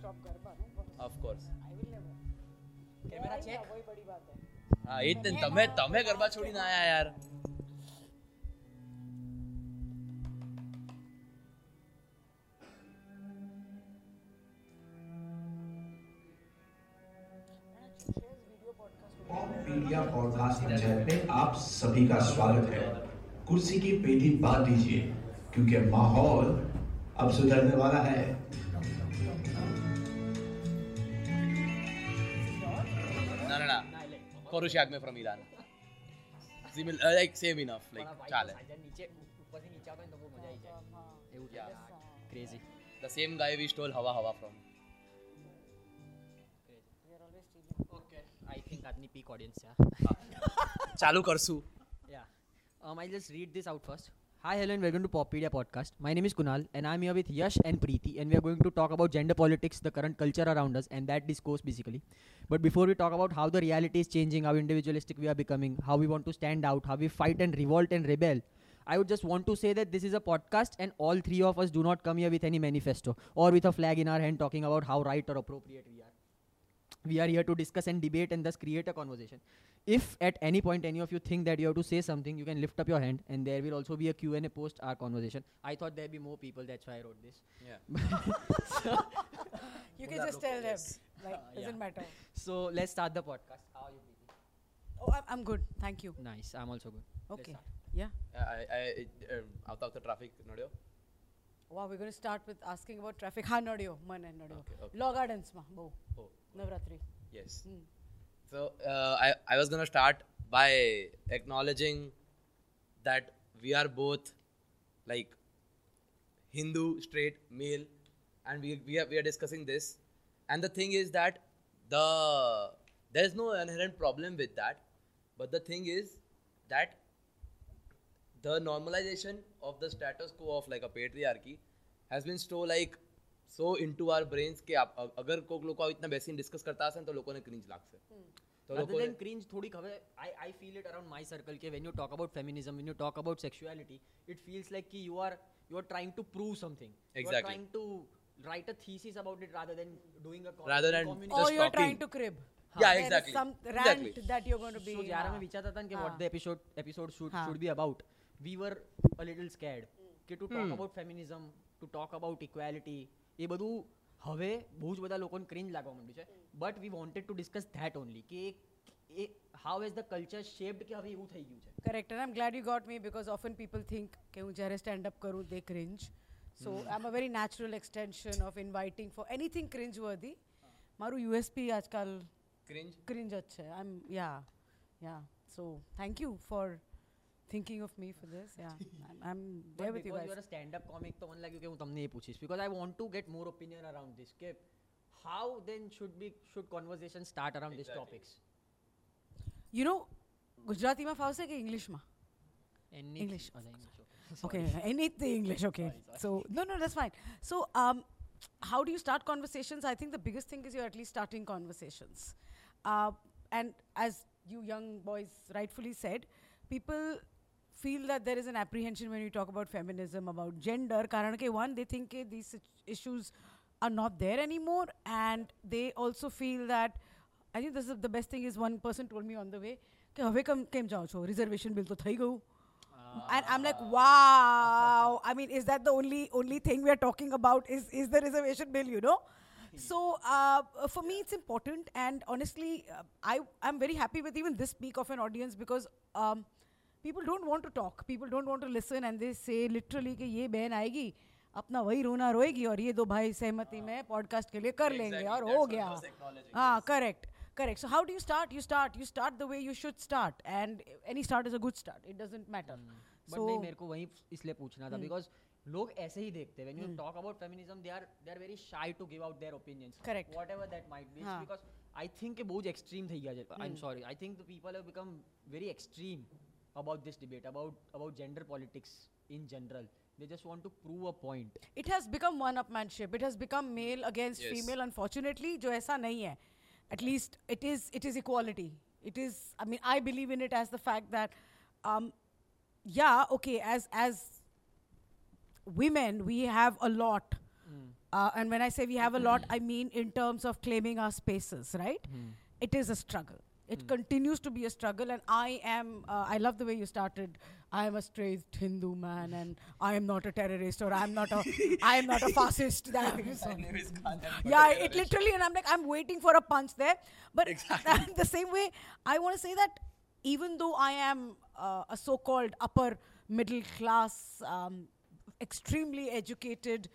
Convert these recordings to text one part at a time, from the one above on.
stop Garba, no? Of course. I will never. Camera check. वही बड़ी बात है. હા એ જ ને તમે ગરબા છોડીને આયા યાર. पॉपीडिया पॉडकास्ट पंचायत में आप सभी का स्वागत है. कुर्सी की पेटी बांध दीजिए क्योंकि माहौल अब सुधरने वाला है. ના કોરુશિયાક में from Iran. Like same enough like ચાલે. નીચે ઉપરથી નીચે આવતો ને તો બહુ મજા આવી જાય એવું થાય crazy. The same guy we stole Hawa from. I think આજની peak audience છે. ચાલુ કરશું. Yeah. I'll just read this out first. Hi, hello, and welcome to Poppedia podcast. My name is Kunal, and I'm here with Yash and Preeti, and we are going to talk about gender politics, the current culture around us, and that discourse basically. But before we talk about how the reality is changing, how individualistic we are becoming, how we want to stand out, how we fight and revolt and rebel, I would just want to say that this is a podcast, and all three of us do not come here with any manifesto or with a flag in our hand talking about how right or appropriate we are. We are here to discuss and debate and thus create a conversation. If at any point any of you think that you have to say something, you can lift up your hand and there will also be a Q&A post our conversation. I thought there'd be more people, that's why I wrote this. Yeah. You can just tell them. Like, doesn't matter. So let's start the podcast. How are you, Preeti? Oh, I'm good. Thank you. Nice, I'm also good. Okay. Let's Yeah. આવતા traffic Wow, we're going to start with asking about traffic. Ha, Nadio. Man and Nadio. Okay. Law Gardens ma. Bo. Oh, Navratri. yes. So I was gonna start by acknowledging that we are both like Hindu straight male, and we are discussing this. And the thing is that there's no inherent problem with that, but the thing is that the normalization of the status quo of like a patriarchy has been so into our brains कि अगर कोई लोग इतना basic discuss करता है तो लोगों ने क्रिंज लागसे. तो Rather than cringe, थोड़ी खबर I feel it around my circle कि when you talk about feminism, when you talk about sexuality, it feels like कि you are trying to prove something. Exactly. You are trying to write a thesis about it rather than doing a Rather than communication. Or just you're talking. trying to crib. Yeah, There is exactly. some rant Exactly. that you're going to be. So જ્યારે અમે વિચારતા હતા કે what the episode should be about, we were a little scared કે to talk about feminism, to talk about equality, એ બધું હવે બહુ જ બધા લોકોને ક્રિંજ લાગવા માંડ્યું છે. But we wanted to discuss that only કે how has the culture shaped કે હવે એવું થઈ ગયું છે. Correct. And I'm glad you got me because often people think કે હું જ્યારે stand up કરું they cringe. So I'm a very natural extension of inviting for anything cringe worthy. મારું USP આજકાલ cringe જ છે. Yeah. So thank you for thinking of me for this. Yeah. I'm there with you Because guys. you are a stand-up comic તો મને લાગ્યું કે હું તમને એ પૂછીશ because I want to get more opinion around this કે how then should conversation start around these topics. You know, ગુજરાતીમાં ફાવશે કે ઇંગ્લિશમાં? English. Okay, anything English, okay. So, no, that's fine. So, how do you start conversations? I think the biggest thing is you're at least starting conversations. And as you young boys rightfully said, people feel that there is an apprehension when you talk about feminism, about gender. Karan ke one, they think ke these issues are not there anymore. And they also feel that, I think this is the best thing is one person told me on the way, ke have kem jao cho, reservation bill to thai gayu. And I'm like, wow. I mean, is that the only thing we are talking about is the reservation bill, you know? So, for me, it's important. And honestly, I'm very happy with even this peak of an audience because people don't want to talk. People don't want to listen. And they say literally कि ये बहन आएगी, अपना वही रोना रोएगी और ये दो भाई सहमति में podcast के लिए कर लेंगे और हो गया. हाँ, correct. So how do you start? You start the way you should start. And any start is a good start. It doesn't matter. But नहीं मेरे को वही इसलिए पूछना था because लोग ऐसे ही देखते हैं when you talk about feminism they are very shy to give out their opinions. Correct. Whatever that might be. It's because I think कि बहुत extreme થઈ ગયા છે. I'm sorry. I think the people have become very extreme about this debate about gender politics in general. They just want to prove a point. It has become one-upmanship. It has become male against female. Unfortunately, जो ऐसा नहीं है. At least it is equality. It is. I mean, I believe in it as the fact that, as women we have a lot And when I say we have a lot, I mean in terms of claiming our spaces, right? It is a struggle. It continues to be a struggle, and I love the way you started. I am a straight Hindu man, and I am not a terrorist, or I am not a fascist. Yeah, it literally, and I'm like, I'm waiting for a punch there. But the same way, I want to say that even though I am a so-called upper middle class, extremely educated,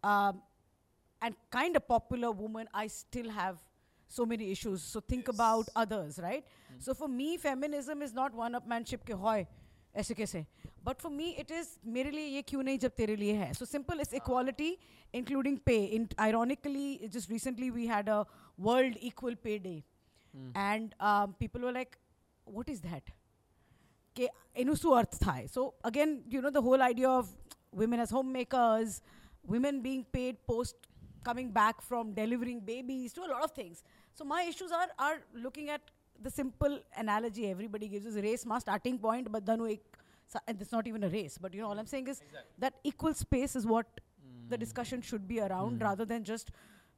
and kind of popular woman, I still have so many issues. So think about others, right? So for me, feminism is not one-upmanship ke hoy, aise kaise. But for me, it is mere liye ye kyun nahi jab tere liye hai. So simple is equality, including pay. Ironically, just recently we had a World Equal Pay Day. And people were like, what is that? Ke enu su arth thai. So again, the whole idea of women as homemakers, women being paid post coming back from delivering babies, to a lot of things. So my issues are looking at the simple analogy everybody gives is race ma starting point, but then and it's not even a race, but all I'm saying is that equal space is what the discussion should be around, rather than just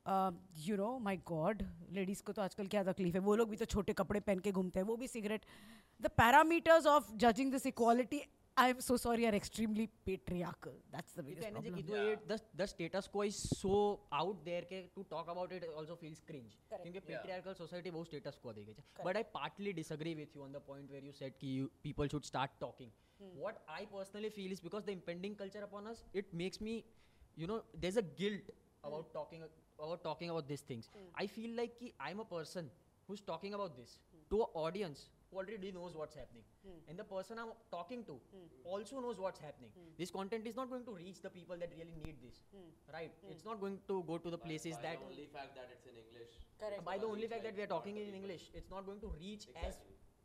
my God, ladies को तो आजकल क्या तकलीफ है, वो लोग भी तो छोटे कपड़े पहन के घूमते हैं, वो भी cigarette. The parameters of judging this equality, I'm so sorry, are extremely patriarchal. That's the biggest problem. The status quo is so out there ke to talk about it also feels cringe. Because patriarchal society बहुत status quo देगी. But I partly disagree with you on the point where you said कि people should start talking. What I personally feel is because the impending culture upon us, it makes me, there's a guilt about talking about these things. I feel like I'm a person who's talking about this to an audience who already knows what's happening. And the person I'm talking to also knows what's happening. This content is not going to reach the people that really need this. Right? It's not going to go to the places by the only fact that it's in English. Correct. By the only fact that we are talking in English, it's not going to reach as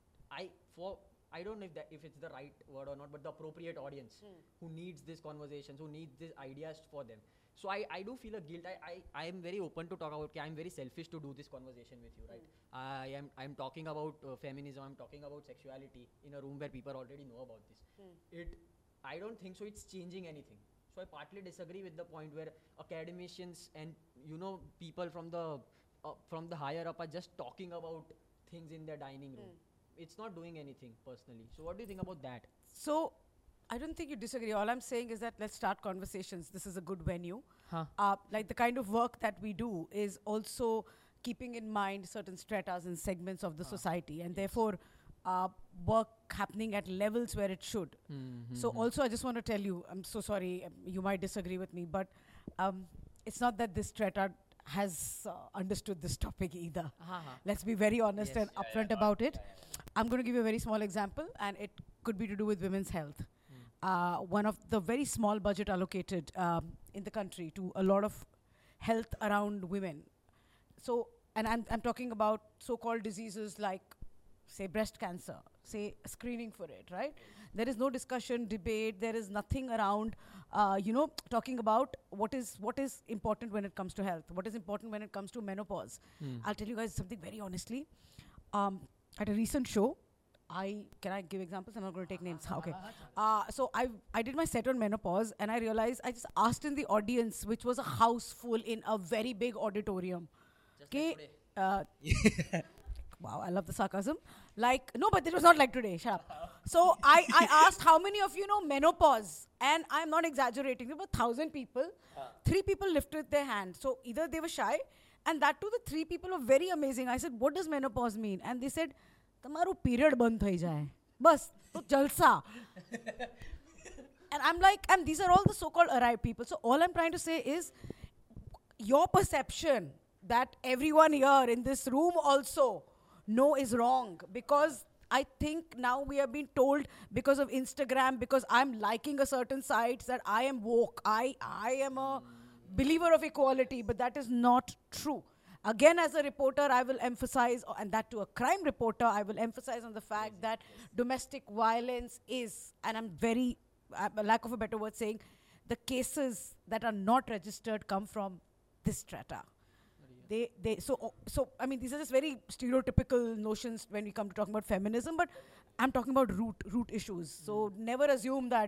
I don't know if it's the right word or not, but the appropriate audience who needs these conversations, who needs these ideas for them. So I do feel a guilt. I am very open to talk about. I'm very selfish to do this conversation with you, right? I'm talking about feminism. I'm talking about sexuality in a room where people already know about this. I don't think so. It's changing anything. So I partly disagree with the point where academicians and people from the higher up are just talking about things in their dining room. It's not doing anything personally. So what do you think about that? So I don't think you disagree. All I'm saying is that let's start conversations. This is a good venue. Like the kind of work that we do is also keeping in mind certain stratas and segments of the society, and therefore work happening at levels where it should. So also I just want to tell you, I'm so sorry, you might disagree with me, but it's not that this strata has understood this topic either. Let's be very honest and upfront about it. I'm going to give you a very small example, and it could be to do with women's health. One of the very small budget allocated in the country to a lot of health around women. So, and I'm talking about so-called diseases like, say, breast cancer, say, screening for it, right? There is no discussion, debate. There is nothing around, talking about what is important when it comes to health, what is important when it comes to menopause. I'll tell you guys something very honestly. At a recent show, can I give examples? I'm not going to take names. Okay. So I did my set on menopause, and I realized I just asked in the audience, which was a house full in a very big auditorium. Wow, I love the sarcasm. No, but it was not like today. Shut up. So I asked how many of you know menopause, and I'm not exaggerating. There were 1,000 people. 3 people lifted their hand. So either they were shy, and that too, the 3 people were very amazing. I said, "What does menopause mean?" And they said, "Tamaru period band thai jaye. Bas, to jalsa." And I'm like, and these are all the so-called arrived people. So all I'm trying to say is, your perception that everyone here in this room also know is wrong, because I think now we have been told because of Instagram, because I'm liking a certain sites, that I am woke. I am a believer of equality, but that is not true. Again, as a reporter, I will emphasize, and that to a crime reporter, I will emphasize on the fact that domestic violence is, and I'm very, lack of a better word saying, the cases that are not registered come from this strata. So I mean, these are just very stereotypical notions when we come to talking about feminism, but I'm talking about root issues. So never assume that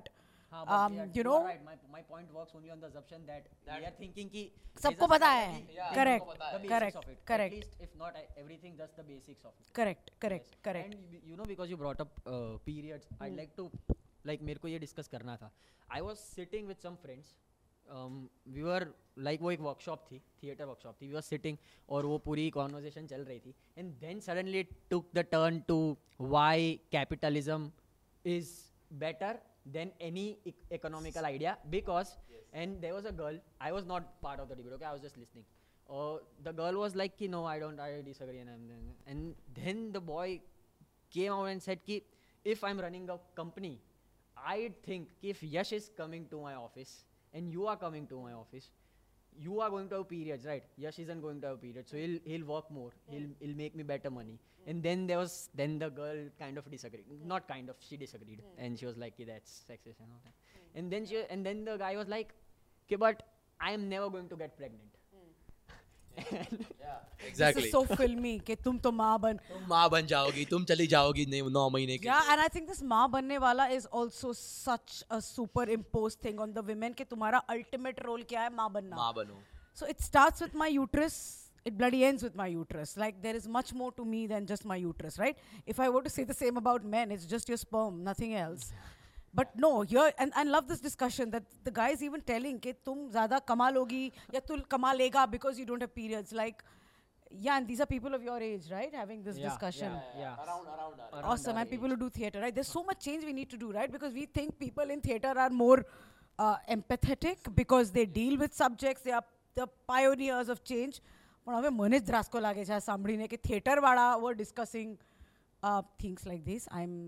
हाँ, but yeah, you are know, right. My point works only on the assumption that we are thinking कि सबको पता है. Yeah, Correct, सबको पता है. the basics correct, of it. correct. At least if not everything, just the basics of it. Correct, correct, Yes. correct. And you know, because you brought up periods, I'd like to, like, मेरे को ये discuss करना था. I was sitting with some friends. We were like, वो एक workshop थी, theater workshop थी. We were sitting और वो पूरी conversation चल रही थी. And then suddenly it took the turn to why capitalism is better than any economical idea, because and there was a girl. I was not part of the debate. Okay, I was just listening. The girl was like, ki, no, I disagree, and then the boy came out and said, ki, if I'm running a company, I think ki if Yash is coming to my office and you are coming to my office, you are going to have periods, right? Yash isn't going to have periods, so he'll work more. He'll make me better money. And then the girl kind of disagreed. Not kind of, she disagreed, and she was like, "Ki, that's sexist and all that." And then the guy was like, "Okay, but I am never going to get pregnant." Exactly. This is so filmy कि तुम तो माँ बन. तुम माँ बन जाओगी, तुम चली जाओगी 9 महीने के Yeah, and I think this माँ बनने वाला is also such a superimposed thing on the women कि तुम्हारा ultimate role क्या है, माँ बनना. माँ बनो. So it starts with my uterus, it bloody ends with my uterus. Like there is much more to me than just my uterus, right? If I were to say the same about men, it's just your sperm, nothing else. But no, here, and I love this discussion that the guy is even telling कि तुम ज़्यादा कमा लोगी या तू कमा लेगा because you don't have periods. Like, yeah, and these are people of your age, right? Having this discussion. Yeah. Around Awesome, our and people who age. do theater, right? There's so much change we need to do, right? Because we think people in theater are more empathetic because they deal with subjects. They are the pioneers of change. પણ હવે મને જ ધ્રાસકો લાગે છે આ સાંભળીને કે theater વાળા were discussing things like this.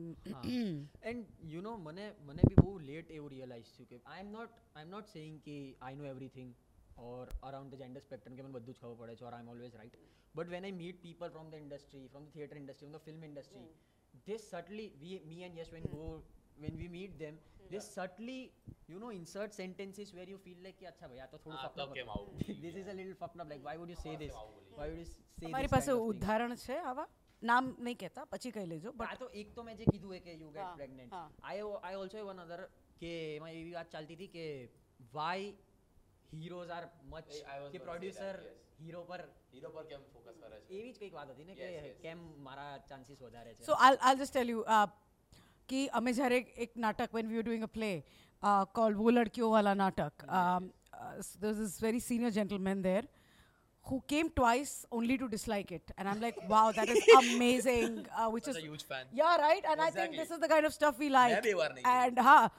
And you know, મને બી બહુ લેટ એવું રિયલાઇઝ થયું કે I'm not saying કે I know everything or around the gender spectrum કે મને બધું જ ખબર પડે છે or I'm always right. But when I meet people from the industry, from the theater industry, from the film industry, they subtly, me and Yash when we meet them, they subtly, you know, insert sentences where you feel like, अच्छा भैया तो थोड़ा fucked up. This is a little fucked up. Like, why would you say this? Why would you say અમારી this પાસે kind of thing? ઉદાહરણ છે આવા નામ નહીં કહેતા પછી કહી લેજો આ બટ તો એક તો મેં જે કીધું કે you get હા, pregnant. હા. I also have another કે એમાં એવી વાત ચાલતી હતી કે why heroes are much I was કે gonna say producer that, yes. hero પર હીરો પર કેમ ફોકસ કરે છે? એવી જ કંઈક વાત હતી ને કે Yes, yes. કેમ મારા ચાન્સીસ વધારે છે. So I'll just tell you कि અમે જ્યારે એક નાટક when we were doing a play called वो लड़कियों वाला नाटक, there's this very senior gentleman there who came twice only to dislike it, and I'm like, wow, that is amazing. Which Such is a huge fan. yeah, right, and I think Exactly. this is the kind of stuff we like. मैं भी एक बार नहीं And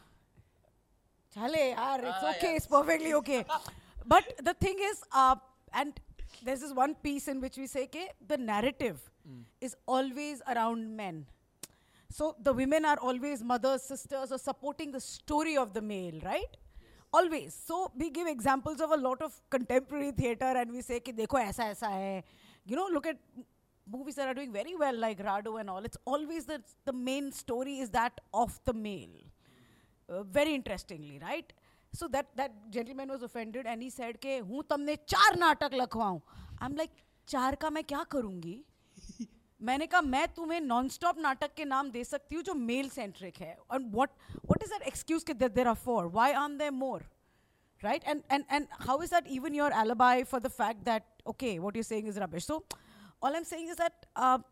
chale yaar, it's okay, it's perfectly okay. But the thing is, and there's this one piece in which we say ke the narrative is always around men. So the women are always mothers, sisters, or supporting the story of the male, right? Always. So we give examples of a lot of contemporary theatre and we say कि देखो ऐसा ऐसा है. You know, look at movies that are doing very well like Rado and all. It's always the main story is that of the male. Very interestingly, right? So that gentleman was offended and he said कि हूँ तमने 4 नाटक लखवाऊँ. I'm like 4 का मैं क्या करूँगी? मैंने कहा मैं तुम्हें नॉन-स्टॉप नाटक के नाम दे सकती हूँ जो मेल सेंट्रिक है. And what is that excuse that there are 4? Why aren't there more? Right? And how is that even your alibi for the fact that okay, what you're saying is rubbish? So all I'm saying is that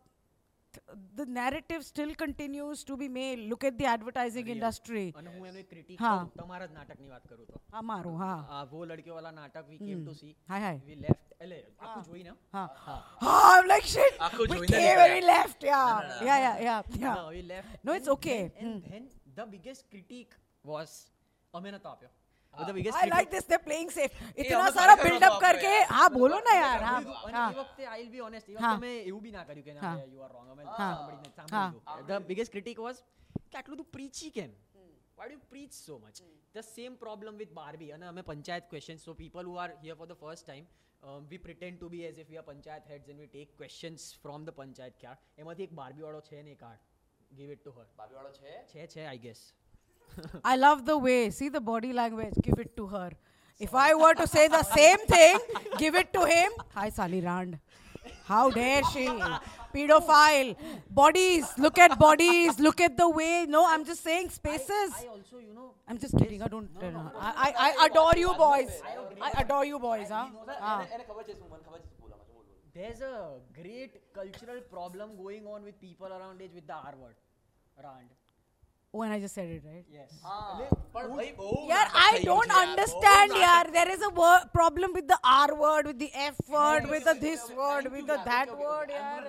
the narrative still continues to be male. Look at the advertising industry. અને હું એનો એક critique હા. કરું, તમારા જ નાટકની વાત કરું તો हाँ मारो हाँ वो लड़कियों वाला नाटक we came to see. Hi hi We left એટલે આખું જોઈને हाँ I'm like shit. આખું We જોઈને came and we નીકળ્યા. left. Yeah. No, we left. No, it's And okay. then the biggest critique was અમે નતો આપ્યો. The biggest I like this. They're playing safe. इतना हमें सारा खरेखर build up नતો करके આપ્યો हाँ बोलो ना यार हाँ અને हाँ એ વખતે I'll be honest, એ હા. વખતે મેં એવું બી ના કર્યું કે ના હા. you are wrong. અમે હા. સાંભળી હા. લીધું. The biggest critique was કે આટલું તું preachy કેમ? Why do you preach so much? The same problem with Barbie. અને અમે panchayat questions, so people who are here for the first time, we pretend to be as if we are panchayat heads and we take questions from the panchayat card. એમાંથી એક Barbie વાળો છે ને card. Give it to her. ભાભી વાળો છે? છે I guess. I love the way. See the body language. Give it to her. If I were to say the same thing, give it to him. Hi Sally Rand. How dare she? pedophile. Bodies. Look at bodies. Look at the way. No, I'm just saying spaces. I also, you know, I'm just kidding. I don't. I adore you boys. I adore you boys. Huh? there's a great cultural problem going on with people around age with the R word. Rand. Oh, and I just said it right. Yes. Yeah, I don't understand. Yeah, there is a problem with the R word, with the F word, with the this word, with the that word. Yeah.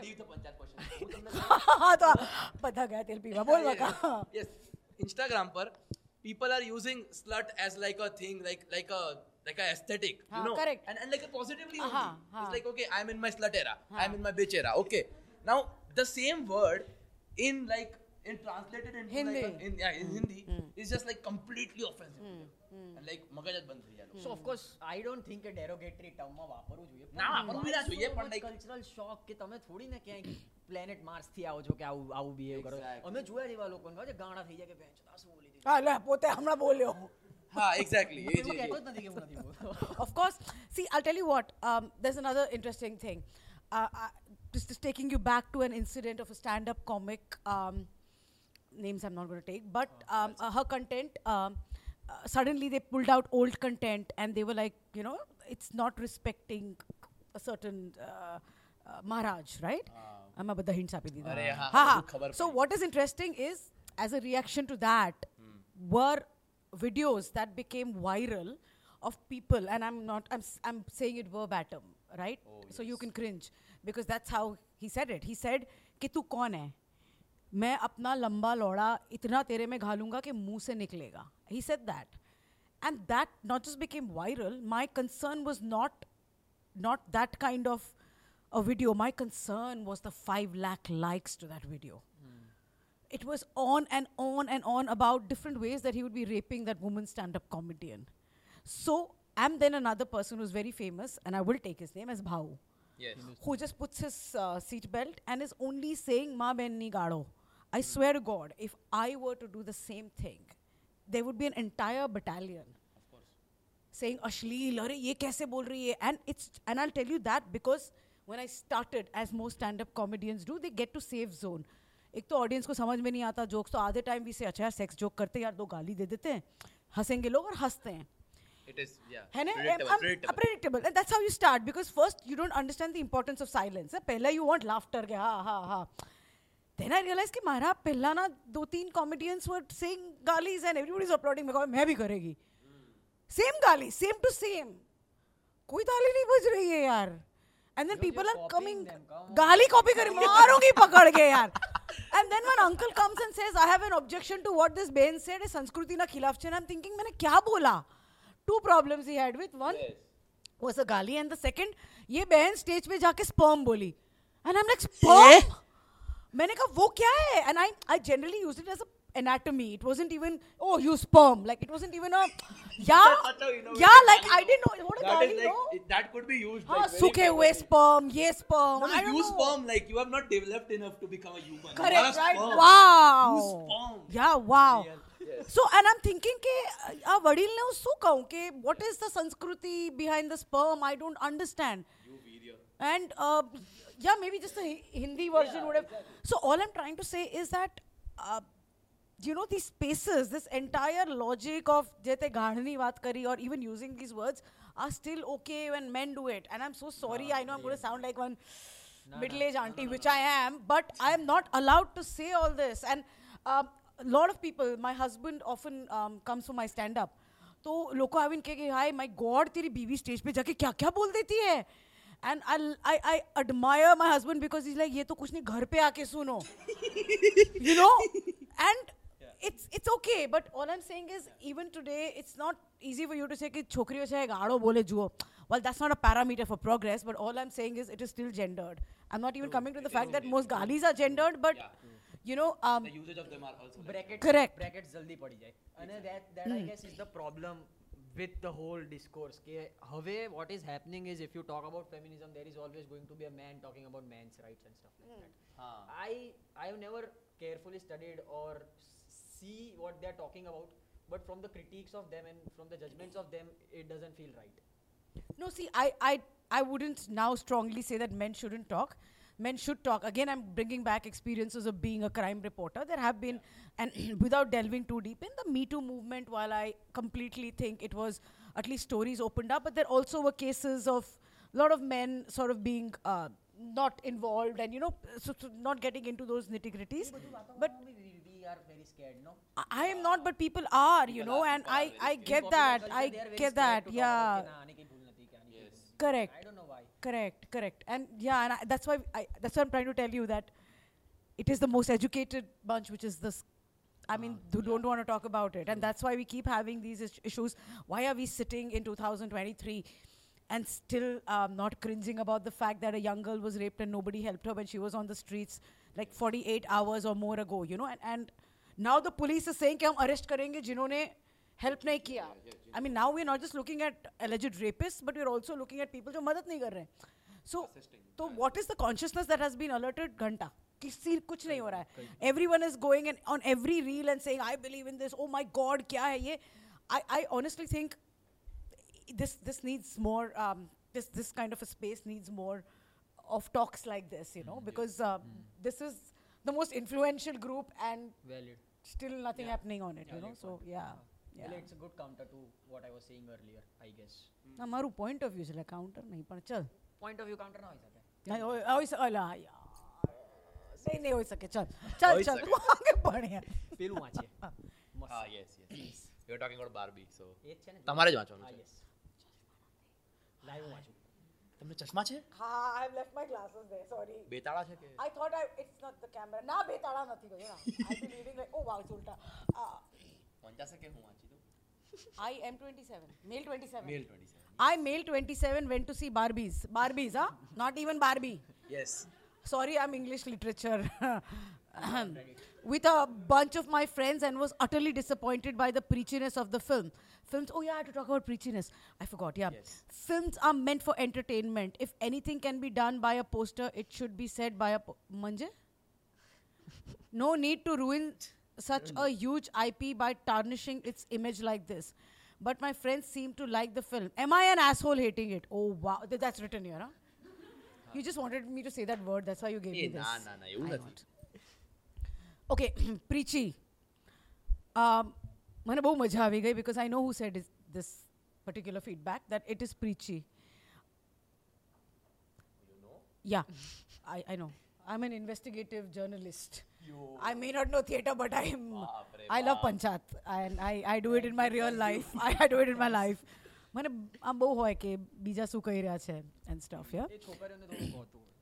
तो पता गया तेल पीवा बोल बका. Yes, Instagram पर people are using slut as like a thing, like a aesthetic, you know, correct. and like a positively only. It's like, okay, I'm in my slut era, I'm in my bitch era. Okay, now the same word in translated into Hindi. in Hindi is just like completely offensive. And like मगजत बंद થઈ જાય. So of course I don't think a derogatory term માં વાપરવું જોઈએ. ના વાપરવું બી ના જોઈએ, પણ like કલ્ચરલ શોક કે તમે થોડી ને ક્યાંય પ્લેનેટ માર્સ થી આવો છો કે આવું બિહેવ કરો. અમે જોયા જેવા લોકોને કહે છે ગાણા થઈ જાય કે બેંચ દાસ બોલી દીધું. હા લે પોતે હમણાં બોલ્યો. હા exactly. હું કહેતો જ નથી કે હું નથી બોલતો. Of course. See, I'll tell you what. There's another interesting thing. Just taking you back to an incident of a stand-up comic. Names I'm not going to take, but her content. Suddenly they pulled out old content and they were like, you know, it's not respecting a certain Maharaj, right? I'm about the hints happy. So what is interesting is, as a reaction to that, were videos that became viral of people, and I'm saying it verbatim, right? So you can cringe because that's how he said it. He said कि तू कौन है? मैं अपना लंबा लौड़ा इतना तेरे में घालूंगा कि मुंह से निकलेगा. He said that. And that not just became viral. My concern was not that kind of a video. My concern was the 5 lakh likes to that video. It was on and on and on about different ways that he would be raping that woman stand-up comedian. So, and then another person who's very famous, and I will take his name as Bhau. Yes. Who just puts his seat belt and is only saying "Ma benni gaado." I swear to God, if I were to do the same thing, there would be an entire battalion saying "Ashleel, अरे ये कैसे बोल रही है?" And I'll tell you that because when I started, as most stand-up comedians do, they get to safe zone. एक तो audience को समझ में नहीं आता जोक्स, तो आधे टाइम भी से अच्छा यार सेक्स जोक करते यार 2 गाली दे देते हैं, हंसेंगे लोग और हंसते हैं. It is, yeah, है ना? predictable. And that's how you start, because first you don't understand the importance of silence. पहला you want laughter के ha. Then I realized कि मारा पहला ना 2-3 comedians were saying गालीज and everybody is applauding. मैं भी करेगी. Same गाली, same to same. कोई ताली नहीं बज रही है यार. And then people are coming, गाली copy करें, मारूंगी पकड़ के यार. And then when uncle comes and says, I have an objection to what this Ben said, is संस्कृति ना खिलाफ छे. I'm thinking मैंने क्या बोला? 2 problems he had with. One was a गाली, and the second, ये बहन stage पे जाके sperm बोली. And I'm like, sperm? मैंने कहा वो क्या है? And I generally used it as a anatomy. It wasn't even, oh, you sperm. Like, it wasn't even a, yeah, like, I didn't know. What a That गाली, is no? like, that could be used हाँ, like very सूखे हुए sperm, ये sperm. No, I don't use know. sperm, like you have not developed enough to become a human. Correct, right? Sperm. Wow. Use sperm. Yeah, wow. Yes. So, and I'm thinking કે આ વડીલને હું શું કહું કે what is the સંસ્કૃતિ behind the sperm? I don't understand. And yeah, maybe just the Hindi version would have. So all I'm trying to say is that you know, these spaces, this entire logic of jete gaadhni baat kari or even using these words are still okay when men do it. And I'm so sorry. I know I'm going to sound like one middle-aged auntie, which I am, but I am not allowed to say all this. And a lot of people, my husband often comes for my stand-up. तो लोग आविन के hi my God तेरी बीवी stage पे जाके क्या क्या बोल देती है. And I admire my husband because he's like, ये तो कुछ नहीं, घर पे आके सुनो. You know? And it's okay, but all I'm saying is, even today, it's not easy for you to say कि छोकरियों से गाड़ो बोले जुओ. Well, that's not a parameter for progress, but all I'm saying is it is still gendered. I'm not even coming to the fact that most galis are gendered, but you know, the usage of them are also brackets, correct. Brackets jaldi padi jai. And that I guess is the problem with the whole discourse. Ke હવે what is happening is, if you talk about feminism, there is always going to be a man talking about man's rights and stuff like that. I have never carefully studied or see what they are talking about, but from the critiques of them and from the judgments of them, it doesn't feel right. No, see, I wouldn't now strongly say that men shouldn't talk. men should talk. Again, I'm bringing back experiences of being a crime reporter. There have been, and without delving too deep in the Me Too movement, while I completely think it was, at least stories opened up, but there also were cases of a lot of men sort of being not involved and, so not getting into those nitty-gritties. But we are very scared, no? I am not, but people are, and I get that. I get that, yeah. Correct. I don't know why. Correct. And yeah, and that's why I'm trying to tell you that it is the most educated bunch, which is this. I mean, who don't want to talk about it, and that's why we keep having these issues. Why are we sitting in 2023 and still not cringing about the fact that a young girl was raped and nobody helped her when she was on the streets like 48 hours or more ago, and now the police is saying कि हम arrest करेंगे जिन्होंने help नहीं किया. I mean, now we're not just looking at alleged rapists, but we're also looking at people जो मदद नहीं कर रहे. So what is the consciousness that has been alerted? घंटा किसी कुछ नहीं हो रहा है. Everyone is going and on every reel and saying, I believe in this. Oh my God, क्या है ये? I honestly think this needs more. This kind of a space needs more of talks like this, because this is the most influential group and Valid. still nothing happening on it, So yeah. Well, it's a good counter to what I was saying earlier, I guess. हमारू point of view से counter नहीं पर चल. Point of view counter ना हो सकता है. नहीं हो सकता यार. नहीं हो सके चल तू आगे बढ़ यार. પેલું વાંચીએ. Yes. We were talking about Barbie, so એ જ છે ને. તમારે જ વાંચવાનું છે. yes. લાઈવ વાંચું. તમને ચશ્મા છે? हाँ, I've left my glasses there. Sorry. બેતાળા છે કે? I thought it's not the camera. ના બેતાળા નથી ગયો ના. I've been reading like oh wow it's ઉલ્ટા. વાંચાશે કે હું વાંચી દઉં? I am 27. Male 27. Male 27. I male 27 went to see Barbies. Barbies, huh? Not even Barbie. Yes. Sorry, I'm English literature. With a bunch of my friends and was utterly disappointed by the preachiness of the film. Films, oh yeah, I had to talk about preachiness. I forgot, yeah. Yes. Films are meant for entertainment. If anything can be done by a poster, it should be said by a... Manje? No need to ruin such a huge IP by tarnishing its image like this. But my friends seem to like the film. Am I an asshole hating it? Oh wow, that's written here, huh? You just wanted me to say that word, that's why you gave me this. ના એવું નથી. Okay, preachy. મને બહુ મજા આવી ગઈ because I know who said this particular feedback, that it is preachy. You know? Yeah, I know. I'm an investigative journalist. I may not know theatre, but I love Panchat. And I do it in my real life. I do it in my life. મને આમ બહુ હોય કે બીજા શું કહી રહ્યા છે and stuff, yeah? એ છોકરીઓને થોડું હોતું હોય.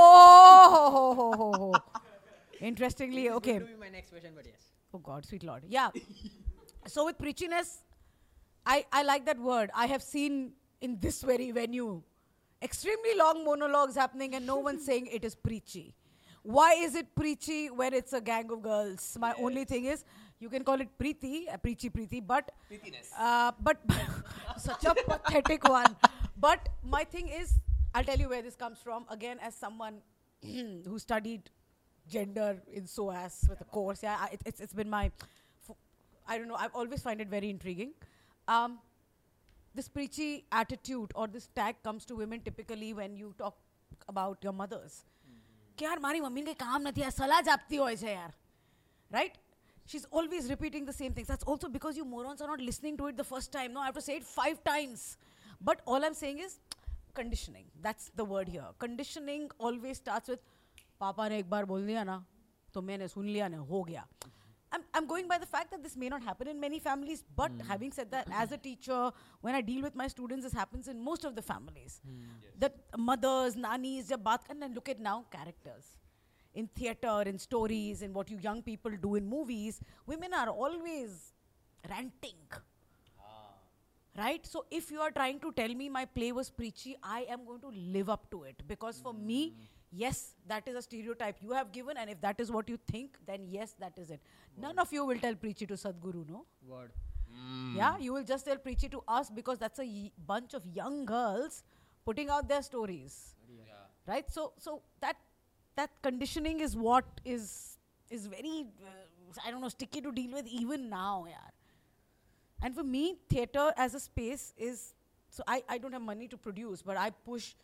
Oh, interestingly, okay. This will be my next question, but yes. Oh God, sweet Lord. Yeah. So with preachiness, I like that word. I have seen in this very venue extremely long monologues happening and no one saying it is preachy. Why is it preachy when it's a gang of girls? My only thing is, you can call it preachy, but Preethiness. but such a pathetic one. But my thing is, I'll tell you where this comes from. Again, as someone who studied gender in SOAS with a course, yeah, it's been my, I don't know, I've always find it very intriguing. This preachy attitude or this tag comes to women typically when you talk about your mothers. कि यार मारी mummy ने काम नहीं दिया सलाह जापती हो ऐसे यार, right? She's always repeating the same things. That's also because you morons are not listening to it the first time. No, I have to say it 5 times. But all I'm saying is conditioning. That's the word here. Conditioning always starts with पापा ने एक बार बोल दिया ना तो मैंने सुन लिया ना हो गया. I'm going by the fact that this may not happen in many families, but having said that, as a teacher, when I deal with my students, this happens in most of the families. Yes. That mothers, nannies, jab baat and then look at now characters. In theatre, in stories, in what you young people do in movies, women are always ranting. Right? So if you are trying to tell me my play was preachy, I am going to live up to it. Because for me, yes, that is a stereotype you have given, and if that is what you think, then yes, that is it. None of you will tell preachy to Sadhguru, no? Word. Yeah, you will just tell preachy to us because that's a bunch of young girls putting out their stories. Yeah. Right? So that conditioning is what is very, I don't know, sticky to deal with even now, yeah. And for me, theatre as a space is, so I don't have money to produce, but I push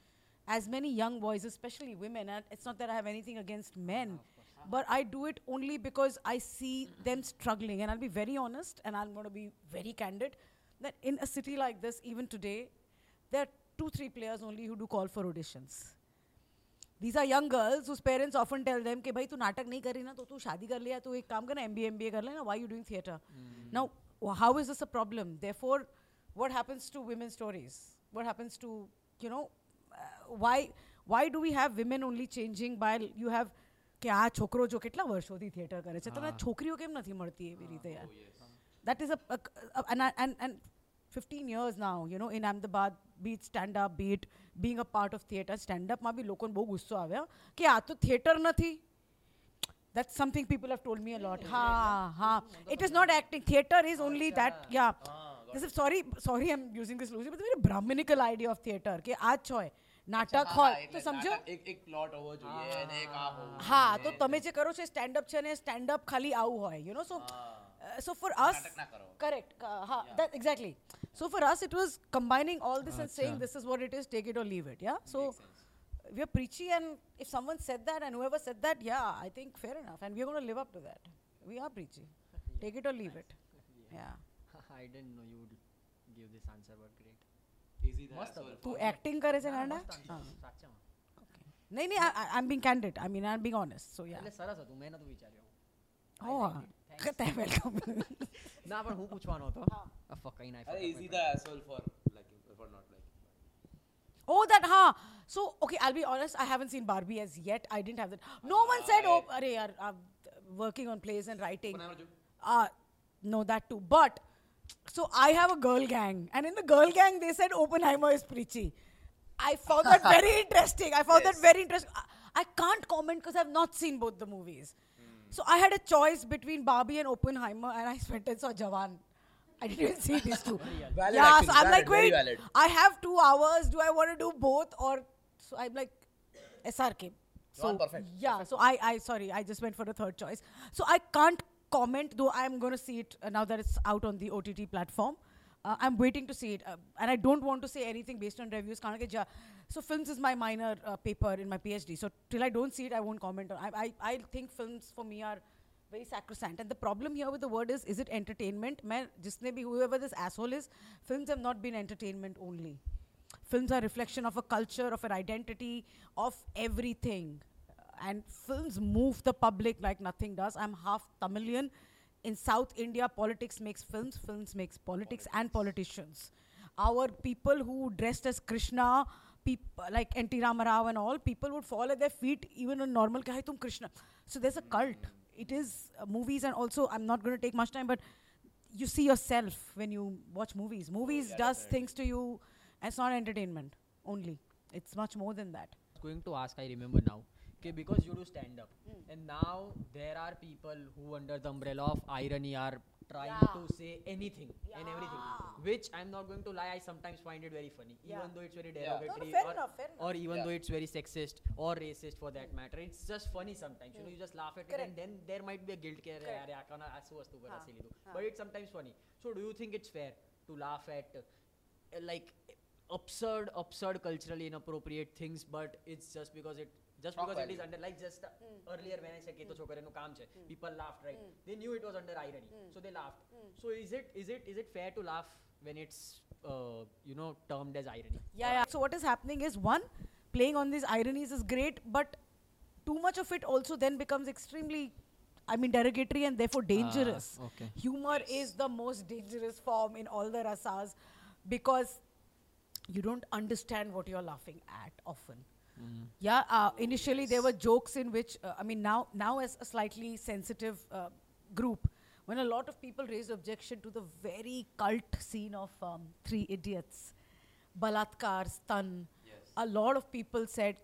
as many young boys, especially women, and it's not that I have anything against men, but I do it only because I see them struggling. And I'll be very honest, and I'm going to be very candid, that in a city like this, even today, there are 2-3 players only who do call for auditions. These are young girls whose parents often tell them कि भाई तू नाटक नहीं कर रही ना तो तू शादी कर लिया तू एक काम करना MBA कर लेना, why are you doing theatre? Now, how is this a problem? Therefore, what happens to women's stories? What happens to, you know, why do we have women only changing while you have કે આ છોકરો જો કેટલા વર્ષોથી theatre કરે છે તમને છોકરીઓ કેમ નથી મળતી એવી રીતે યાર? That is and 15 years now, you know, in Ahmedabad, be it stand-up, be it being a part of theatre, stand-up માં બી લોકોને બહુ ગુસ્સો આવ્યો કે આ તો થિયેટર નથી. That's something people have told me a lot. It is not acting. Theatre is only that, yeah. This is, sorry I'm using this loosely, but it's a very Brahminical idea of theatre કે આ જ હોય નાટક હોય તો સમજો એક plot હોવો જોઈએ અને એક આ હોવું. હા તો તમે જે કરો છો સ્ટેન્ડ અપ છે ને સ્ટેન્ડ અપ ખાલી આવું હોય, you know, so for us correct that exactly. So for us it was combining all this and saying this is what it is, take it or leave it. Yeah, so we are preachy, and if someone said that and whoever said that, yeah, I think fair enough, and we are going to live up to that. We are preachy. Take it or leave it. Yeah. I didn't know you would give this answer, but great. Easy the asshole. તું acting કરે છે ગાંડા? સાચામાં. નહીં I'm being candid. I mean, I'm being honest. So yeah. એટલે સરસ હતું, મેં નતું વિચાર્યું. Oh, welcome. ના પણ હું પૂછવાનો હતો. Fucking I Are easy the asshole for liking for not liking? Oh, that, So, okay, I'll be honest, I haven't seen Barbie as yet. I didn't have that. No one said, oh, arey yaar, I'm working on plays and writing. No, that too. But, so I have a girl gang. And in the girl gang, they said Oppenheimer is preachy. I found that very interesting. I can't comment because I've not seen both the movies. So I had a choice between Barbie and Oppenheimer, and I went and saw Jawan. I didn't even see these two. Valid, yeah, actually, so I'm valid, like, wait, very valid. I have 2 hours. Do I want to do both? Or, so I'm like, SRK. So, Jawan, perfect. Yeah, so I just went for the third choice. So I can't comment, though I'm going to see it now that it's out on the OTT platform. I'm waiting to see it. And I don't want to say anything based on reviews. So films is my minor paper in my PhD. So till I don't see it, I won't comment on it. I think films for me are very sacrosanct. And the problem here with the word is it entertainment? Whoever this asshole is, films have not been entertainment only. Films are a reflection of a culture, of an identity, of everything. And films move the public like nothing does. I'm half Tamilian. In South India, politics makes films, films makes politics and politicians. Our people who dressed as Krishna, like N.T. Ramarao and all, people would fall at their feet even on normal, "Hai tum Krishna." So there's a cult. It is movies, and also I'm not going to take much time, but you see yourself when you watch movies. Movies does things to you, and it's not entertainment only. It's much more than that. I was going to ask, I remember now, okay, because you do stand up, and now there are people who under the umbrella of irony are trying to say anything and everything, which I'm not going to lie, I sometimes find it very funny, even though it's very derogatory, fair enough. or even though it's very sexist or racist for that matter. It's just funny sometimes, you know, you just laugh at it, and then there might be a guilt care, but it's sometimes funny. So do you think it's fair to laugh at like absurd culturally inappropriate things, but it's just because it is under, like just earlier when I said keto chokare no kaam che, people laughed, right? They knew it was under irony, so they laughed. So is it fair to laugh when it's termed as irony? Yeah. So what is happening is, one, playing on these ironies is great, but too much of it also then becomes extremely, derogatory and therefore dangerous. Okay. Humor is the most dangerous form in all the rasas, because you don't understand what you're laughing at often. Yeah, initially there were jokes in which, now as a slightly sensitive group, when a lot of people raised objection to the very cult scene of Three Idiots, Balatkar, Stun, a lot of people said,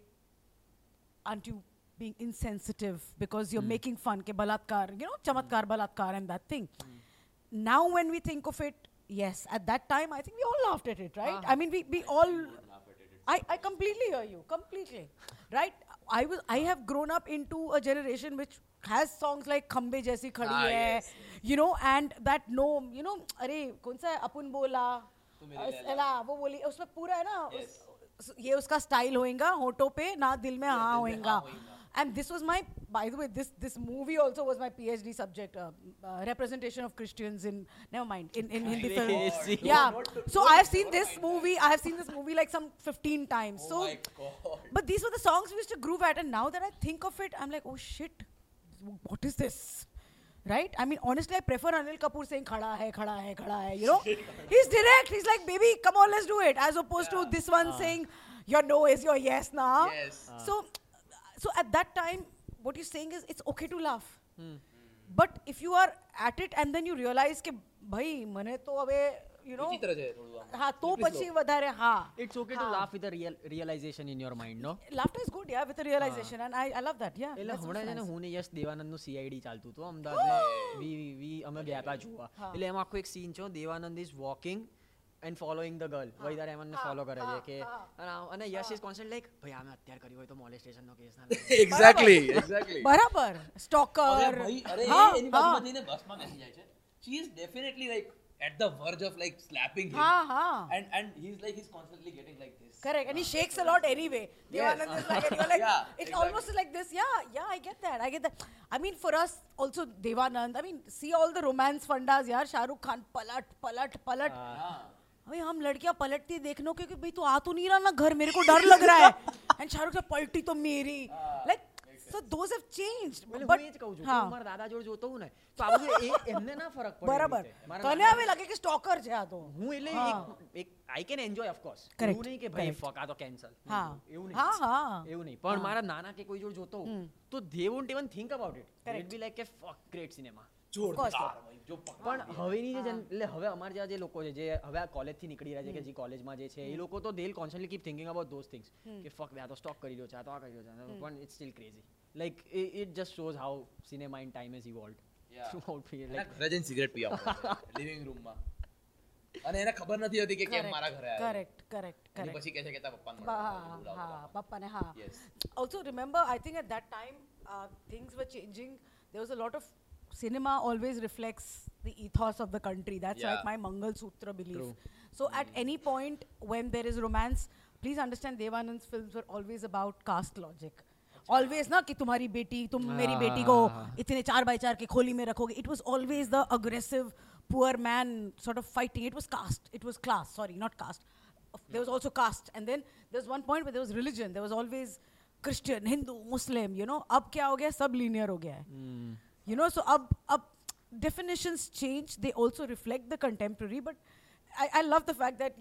aren't you being insensitive because you're making fun, Balatkar, Chamatkar, Balatkar and that thing. Now when we think of it, yes, at that time I think we all laughed at it, right? We all... I completely hear you, completely. Right? I have grown up into a generation which has songs like Khambe Jaisi Khadi Hai, and that अरे कौन सा है Apun Bola, वो बोली उसमें पूरा है ना, ये उसका स्टाइल होएगा होठों पे ना दिल में हाँ होएगा. And this was my, by the way, this movie also was my PhD subject, representation of Christians in, never mind, in Hindi film. Yeah. So I have seen this movie like some 15 times. Oh So, my God. but these were the songs we used to groove at, and now that I think of it, I'm like, oh shit, what is this? Right? I mean, honestly, I prefer Anil Kapoor saying khada hai, you know? He's direct. He's like, baby, come on, let's do it. As opposed to this one saying, your no is your yes now. Yes. So at that time, what you're saying is it's okay to laugh. But if you are at it and then you realize कि भाई मने तो अबे you know વિચિત્ર છે થોડું આમ. हाँ तो પછી વધારે हाँ. It's okay to laugh with a realization in your mind, no? Laughter is good, yeah, with a realization, and I love that, yeah. એટલે that's હમણાં છે ને nice. હું ને યશ દેવાનંદનું CID ચાલતું હતું અમદાવાદમાં. અમે ગયા હતા જોવા. એટલે એમાં આખો એક સીન છે Devanand is walking and following the girl. વૈદાર એમને ફોલો કરે છે કે અને યશ ઇઝ કોન્સ્ટન્ટ લાઈક ભાઈ આમે અત્યાર કર્યું હોય તો મોલેસ્ટેશનનો કેસ ના લે. Exactly. બરાબર stalker. અરે ભાઈ, અરે हाँ, એની બાજુમાં જઈને બસમાં બેસી જાય છે. She is definitely like at the verge of like slapping him. हाँ. And he's constantly getting like this. Correct, and he shakes a lot anyway. Devanand is like, and you're like, Yeah, it's exactly. almost like this. Yeah, I get that. I mean, for us also Devanand. I mean, see all the romance fundas, यार. Shahrukh Khan पलट. अभी हम लड़कियां पलटती देखने को कि भाई तू आ तो नहीं रहा ना घर, मेरे को डर लग रहा है. And शाहरुख से पलटी तो मेरी. Like, so those have changed. એટલે But હું એ જ કહું છું કે हाँ, હું મારા દાદા જોડે જોતો હું ને તો આ બધું એમને ના ફરક પડે. બરાબર. મારા તને નાના- હવે લાગે કે સ્ટોકર છે આ તો. હું એટલે हाँ. એક I can enjoy of course. Correct, એવું નહીં કે ભાઈ correct. ફક આ તો કેન્સલ. હા. એવું નહીં. हाँ. એવું નહીં. પણ મારા નાના કે કોઈ જોડે જોતો હોઉં તો they won't even think about it. Correct. They'd be like કે fuck great cinema. course. જોરદાર ભાઈ, જો પકડ. પણ હવેની જે એટલે હવે અમારા જેવા જે લોકો છે જે હવે આ કોલેજથી નીકળી રહ્યા છે કે જે કોલેજમાં જે છે એ લોકો તો they'll constantly keep thinking about those things કે fuck આ તો સ્ટોક કરી રહ્યો છે આ તો આ કરી રહ્યો છે પણ it's still crazy. Like it just shows how cinema in time has evolved. Yeah. Throughout period. એના Like ઘરે જઈને સિગરેટ પીવા લિવિંગ રૂમમાં, અને એને ખબર નથી હોતી કે કેમ મારા ઘરે આવ્યો. Correct. અને પછી કહે છે કે તારા પપ્પાને મળવા हाँ, पप्पा ने हाँ. Yes. Also remember, I think at that time things were changing. There was a lot of cinema always reflects the ethos of the country. That's Yeah. like my Mangal Sutra belief. True. So at any point when there is romance, please understand Devanand's films were always about caste logic. Always ना कि तुम्हारी बेटी तुम मेरी बेटी को इतने 4x4 के खोली में रखोगे. It was always the aggressive poor man sort of fighting. It was caste. It was class. Sorry, not caste. There was also caste. And then there was one point where there was religion. There was always Christian, Hindu, Muslim. You know, अब क्या हो गया? सब linear हो गया है. You know, so अब definitions change. They also reflect the contemporary. But I love the fact that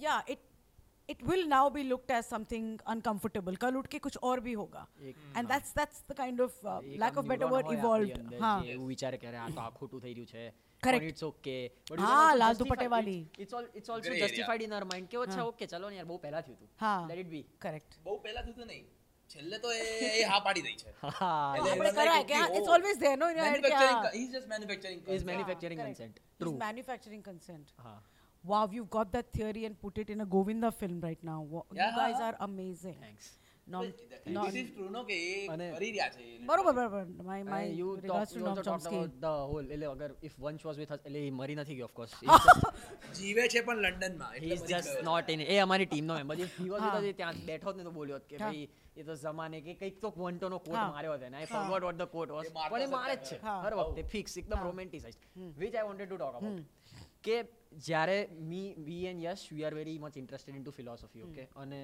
it will now be looked as something uncomfortable. कल उठ के कुछ और भी होगा. And that's the kind of એક lack આમ of better neuron word હોય evolved. આપણી અંદર हाँ. જે એવું વિચારે કે અરે આ તો આ ખોટું થઈ રહ્યું છે. Correct. But it's okay. But હા, you can also Lal justify- દુપટ્ટે વાલી. It's also Grey area. justified in our mind કે અચ્છા ઓકે ચલો ને યાર બહુ પહેલા થયું હતું. हाँ. Let it be. Correct. બહુ પહેલા થયું નહીં, છેલ્લે તો એ હા પાડી દઈ છે. હા. એટલે આપણે it was કરાય like, કે okay, it's oh, always there, no? In your head કે manufacturing, हाँ. he's just manufacturing Is concept. manufacturing correct. consent. It's True. manufacturing consent. હા. Wow, you've got that theory and put it in a Govinda film right now. You Yeah. guys are amazing. Thanks. This is true, no, કે એ અને- કરી રહ્યા છે એ. બરોબર. My And you regards to also Noam talked Chomsky. about the whole એટલે અગર if Vansh was with us એટલે એ મરી નથી ગયો of course. જીવે છે પણ લંડનમાં, એટલે He's બધી just ગયો. not in એ અમારી ટીમનો મેમ્બર છે. He was with હા. us, એ ત્યાં બેઠો જ ને તો બોલ્યો હોત કે હા. ભાઈ એ તો જમાને કે કંઈક તો વંટોનો કોટ હા. માર્યો હતો ને I હા. forgot what the quote was. એ મારતો પણ એ જ મારે જ હતો. છે હા. હર વખતે ફિક્સ એકદમ હા. romanticized. Which I wanted to talk about. કે જ્યારે we and Yash we are very much interested into philosophy, okay? અને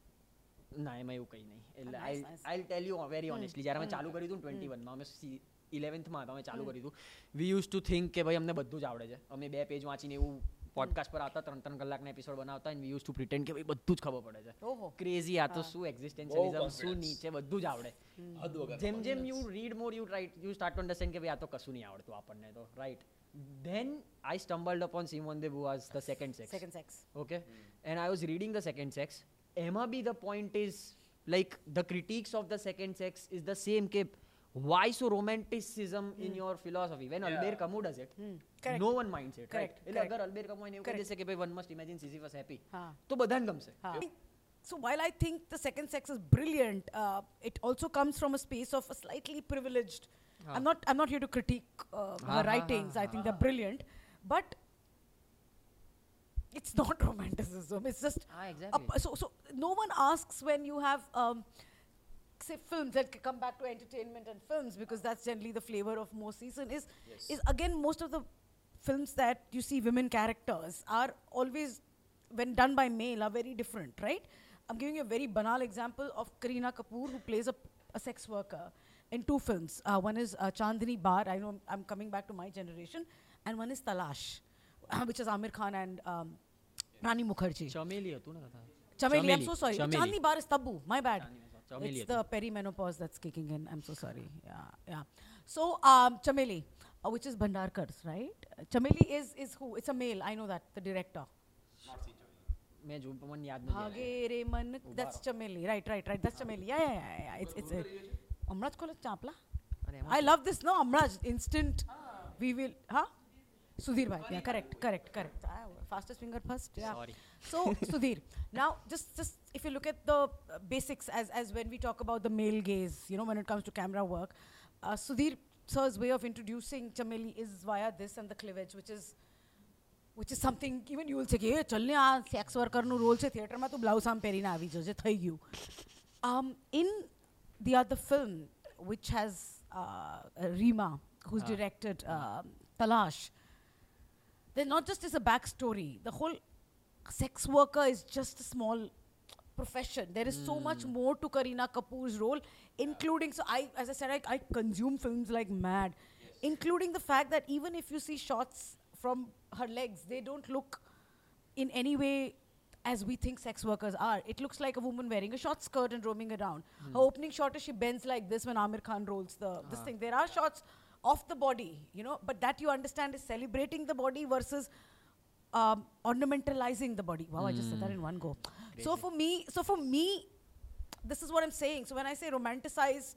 ના એમાં એવું કંઈ નહીં એટલે Nice. I'll tell you very honestly જ્યારે અમે ચાલુ કર્યું હતું 21 માં અમે 11th માં હતા અમે ચાલુ કર્યું હતું we used to think કે ભાઈ અમને બધું જ આવડે છે અમે 2 પેજ વાંચીને એવું પોડકાસ્ટ પર આવતા 3 કલાકના એપિસોડ બનાવતા and we used to pretend કે ભાઈ બધું જ ખબર પડે છે ઓહો. ક્રેઝી આ તો શું એક્ઝિસ્ટેન્શિયલિઝમ બહુ શું confidence. નીચે બધું જ આવડે હદ વગર જેમ જેમ confidence. You read more you start to understand કે ભાઈ આ તો કશું નહીં આવડતું આપણને તો right then I stumbled upon Simone de Beauvoir's The Second Sex. Second sex. Okay. And I was reading The Second Sex. Emma B, the point is like the critiques of The Second Sex is the same ke why so romanticism in your philosophy when Albert Camus does it. Correct. No one minds it. Correct, Right? એટલે correct. અગર Albert Camus એને એવું કહી Correct. દેશે કે ભાઈ one must imagine Sisyphus happy હા. તો બધાને ગમશે. Huh. So while I think The Second Sex is brilliant, it also comes from a space of a slightly privileged. I'm not here to critique her writings. I think they're brilliant, but it's not romanticism. It's just Exactly. so no one asks when you have say films that come back to entertainment and films, because that's generally the flavor of most season is again most of the films that you see women characters are always, when done by male, are very different, right? I'm giving you a very banal example of Kareena Kapoor, who plays a sex worker in 2 films. One is Chandni Bar, I know I'm coming back to my generation, and one is Talash, which is Amir Khan and Rani Mukherjee. Chameli હતું ને કથા. Chameli, I'm so sorry. Chameli. Chandni Bar is Tabu, my bad. Chameli It's the perimenopause that's kicking in. I'm so sorry. Yeah. So Chameli, which is Bhandarkar's, right? Chameli is who? It's a male. I know that, the director. મેં જો મને યાદ નથી. Bhage re man. That's Chameli. Right. That's Chameli. Yeah. It's Amraj Kola Chapla. અરે એમાં I love this. No, Amraj. Instant. We will. Huh? Sudhir bhai. Yeah, correct. Fastest finger first. Yeah. Sorry. So Sudhir, now just if you look at the basics as when we talk about the male gaze, when it comes to camera work, Sudhir sir's way of introducing Chameli is via this and the cleavage, which is something even you will say, "Hey, chalne aa sex worker nu role છે theater માં તો blouse આમ પહેરીને આવી જશે થઈ ગયું." In the other film, which has Reema, who's directed Talash, there not just is a backstory. The whole sex worker is just a small profession. There is so much more to Kareena Kapoor's role, including, so as I said, I consume films like mad, including the fact that even if you see shots from her legs, they don't look in any way as we think sex workers are. It looks like a woman wearing a short skirt and roaming around. Her opening shot is she bends like this when Amir Khan rolls this thing. There are shots of the body, but that you understand is celebrating the body versus ornamentalizing the body. Wow, I just said that in one go. So for me, this is what I'm saying. So when I say romanticized,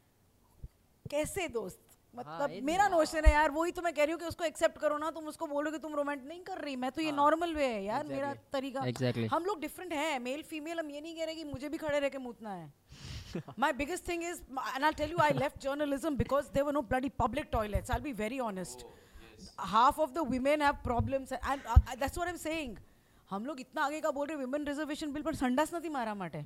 कैसे दोस्त, मतलब मेरा notion है यार, वही तो मैं कह रही हूँ कि उसको एक्सेप्ट करो ना, तुम उसको बोलो कि तुम रोमांट नहीं कर रही, मैं तो ये नॉर्मल वे है यार, मेरा तरीका. Exactly. हम लोग डिफरेंट हैं, मेल फीमेल. हम ये नहीं कह रहे कि मुझे भी खड़े रह के मूतना है. My biggest thing is, and I'll tell you, I left journalism because there were no bloody public toilets. I'll be very honest. Half of the women have problems, and that's what I'm saying. हम लोग इतना आगे का बोल रहे women reservation bill पर संडास नहीं मारा माटे.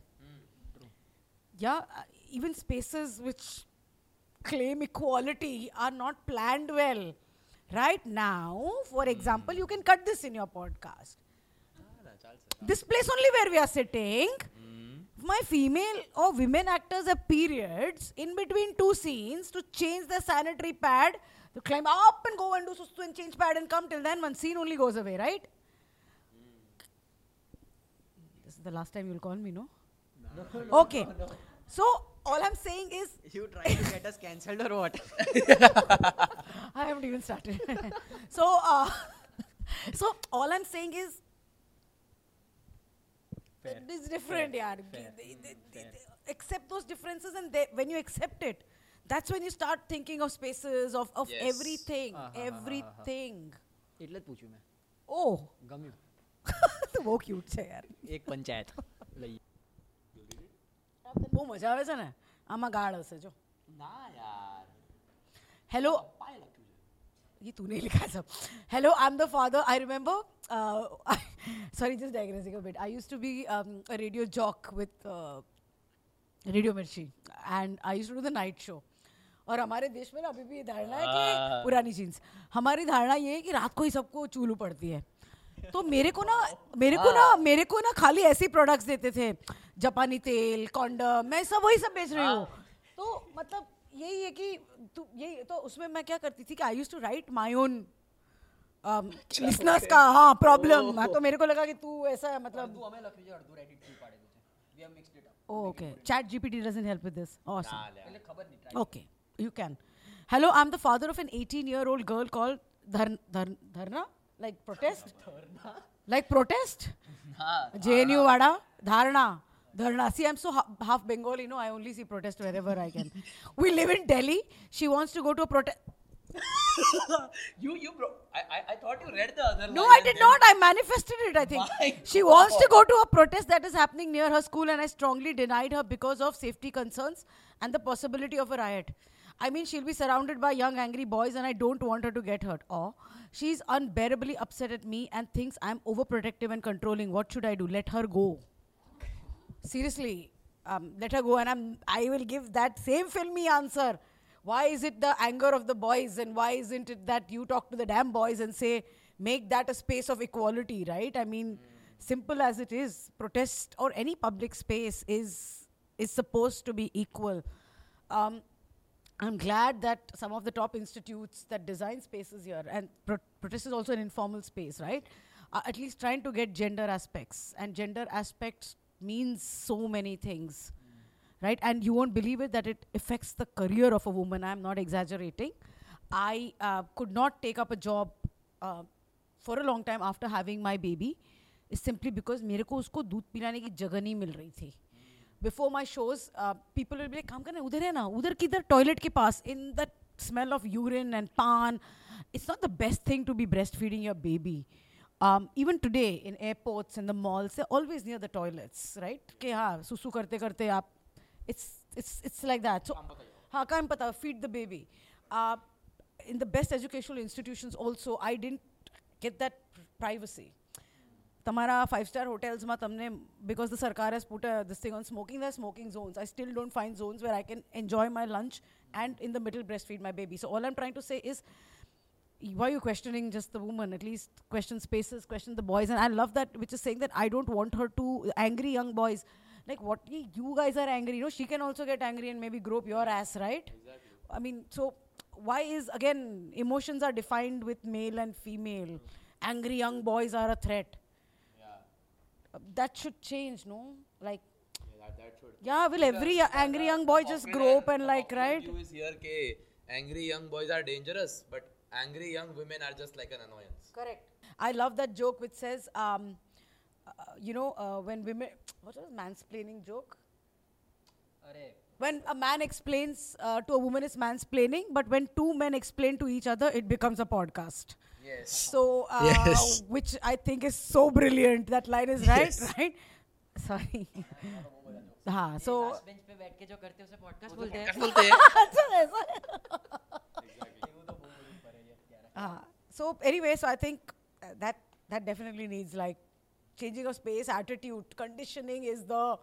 Yeah, even spaces which claim equality are not planned well. Right now, for example, you can cut this in your podcast. This place only where we are sitting. My female or women actors have periods in between 2 scenes to change their sanitary pad, to climb up and go and do sustu and change pad and come. Till then, one scene only goes away, right? This is the last time you'll call me, no? No. Okay. So, all I'm saying is... You trying to get us cancelled or what? I haven't even started. So all I'm saying is... Fair. It is different, yaar. They accept those differences, and when you accept it, that's when you start thinking of spaces, of Yes. everything. Everything. એટલે જ પૂછ્યું મેં. Oh. ગમ્યું. તો બહુ cute છે યાર. એક પંચાયત લઈએ. બહુ મજા આવે છે ને, આમાં ગાળ હશે જો. ના યાર. Hello. પાય લખ્યું છે. ये तूने लिखा सब. Hello, I'm the father. I remember, sorry, just digressing a bit. I used to be a radio jock with Radio Mirchi, and I used to do the night show. और हमारे देश में ना अभी भी ये धारणा है कि पुरानी जीन्स, हमारी धारणा ये है कि रात को ही सबको चूलू पड़ती है. तो मेरे को ना खाली ऐसे प्रोडक्ट्स देते थे, जापानी तेल, कॉन्डम, मैं वही सब बेच रही हूँ. तो मतलब यही है कि यही तो उसमें मैं क्या करती थी कि I used to write my own listeners का प्रॉब्लम. तो मेरे को लगा कि तू ऐसा है, मतलब અડધું અમે લખ્યું છે, અડધું રેડિટ થી પાડેલું છે. We have mixed it up. okay, chat gpt doesn't help with this. Awesome. એટલે ખબર નહીં. try. Okay, you can. Hello, I'm the father of an 18-year-old girl called Dharna, like protest. Like protest. JNU Vada, Dharna. See, I'm so half Bengali, I only see protest wherever I can. We live in Delhi. She wants to go to a protest. You bro. I thought you read the other No, line I and did then- not. I manifested it, I think. My She wants to go to a protest that is happening near her school, and I strongly denied her because of safety concerns and the possibility of a riot. I mean, she'll be surrounded by young, angry boys, and I don't want her to get hurt. Or she's unbearably upset at me and thinks I'm overprotective and controlling. What should I do? Let her go. Seriously, let her go, and I will give that same filmy answer. Why is it the anger of the boys, and why isn't it that you talk to the damn boys and say, make that a space of equality, right? I mean, simple as it is, protest or any public space is supposed to be equal. I'm glad that some of the top institutes that design spaces here, and protest is also an informal space, right? At least trying to get gender aspects, and gender aspects means so many things, right? And you won't believe it that it affects the career of a woman. I'm not exaggerating. I could not take up a job for a long time after having my baby, is simply because मेरे को उसको दूध पिलाने की जगह नहीं मिल रही थी. Before my shows, people will be like, काम करना उधर है ना, उधर किधर toilet के पास, in that smell of urine and pan. It's not the best thing to be breastfeeding your baby. Even today in airports and the malls, they're always near the toilets, right? कि हाँ सुसु करते करते आप, it's like that. So हाँ काम पता, feed the baby. In the best educational institutions also, I didn't get that privacy. Tamara 5-star hotels ma tamne, because the sarkar has put this thing on smoking, there are smoking zones. I still don't find zones where I can enjoy my lunch and in the middle breastfeed my baby. So all I'm trying to say is, why are you questioning just the woman? At least question spaces, question the boys. And I love that, which is saying that I don't want her to, angry young boys. Like, what, you guys are angry, you know, she can also get angry and maybe grope your ass, right? Exactly. I mean, so why is, again, emotions are defined with male and female. Angry young boys are a threat. That should change, no? Like, that should. Yeah, will every angry young boy just grope and like, right? The view is here ke angry young boys are dangerous, but angry young women are just like an annoyance. Correct. I love that joke which says, when women, what was mansplaining joke? When a man explains to a woman is mansplaining, but when two men explain to each other, it becomes a podcast. Yes. So, Yes. which I think is so brilliant. That line is right, Yes. right? Sorry. हाँ, so. Last bench पे बैठ के जो करते हैं उसे podcast बोलते हैं. Podcast बोलते हैं. So anyway, so I think that definitely needs like changing of space, attitude, conditioning is the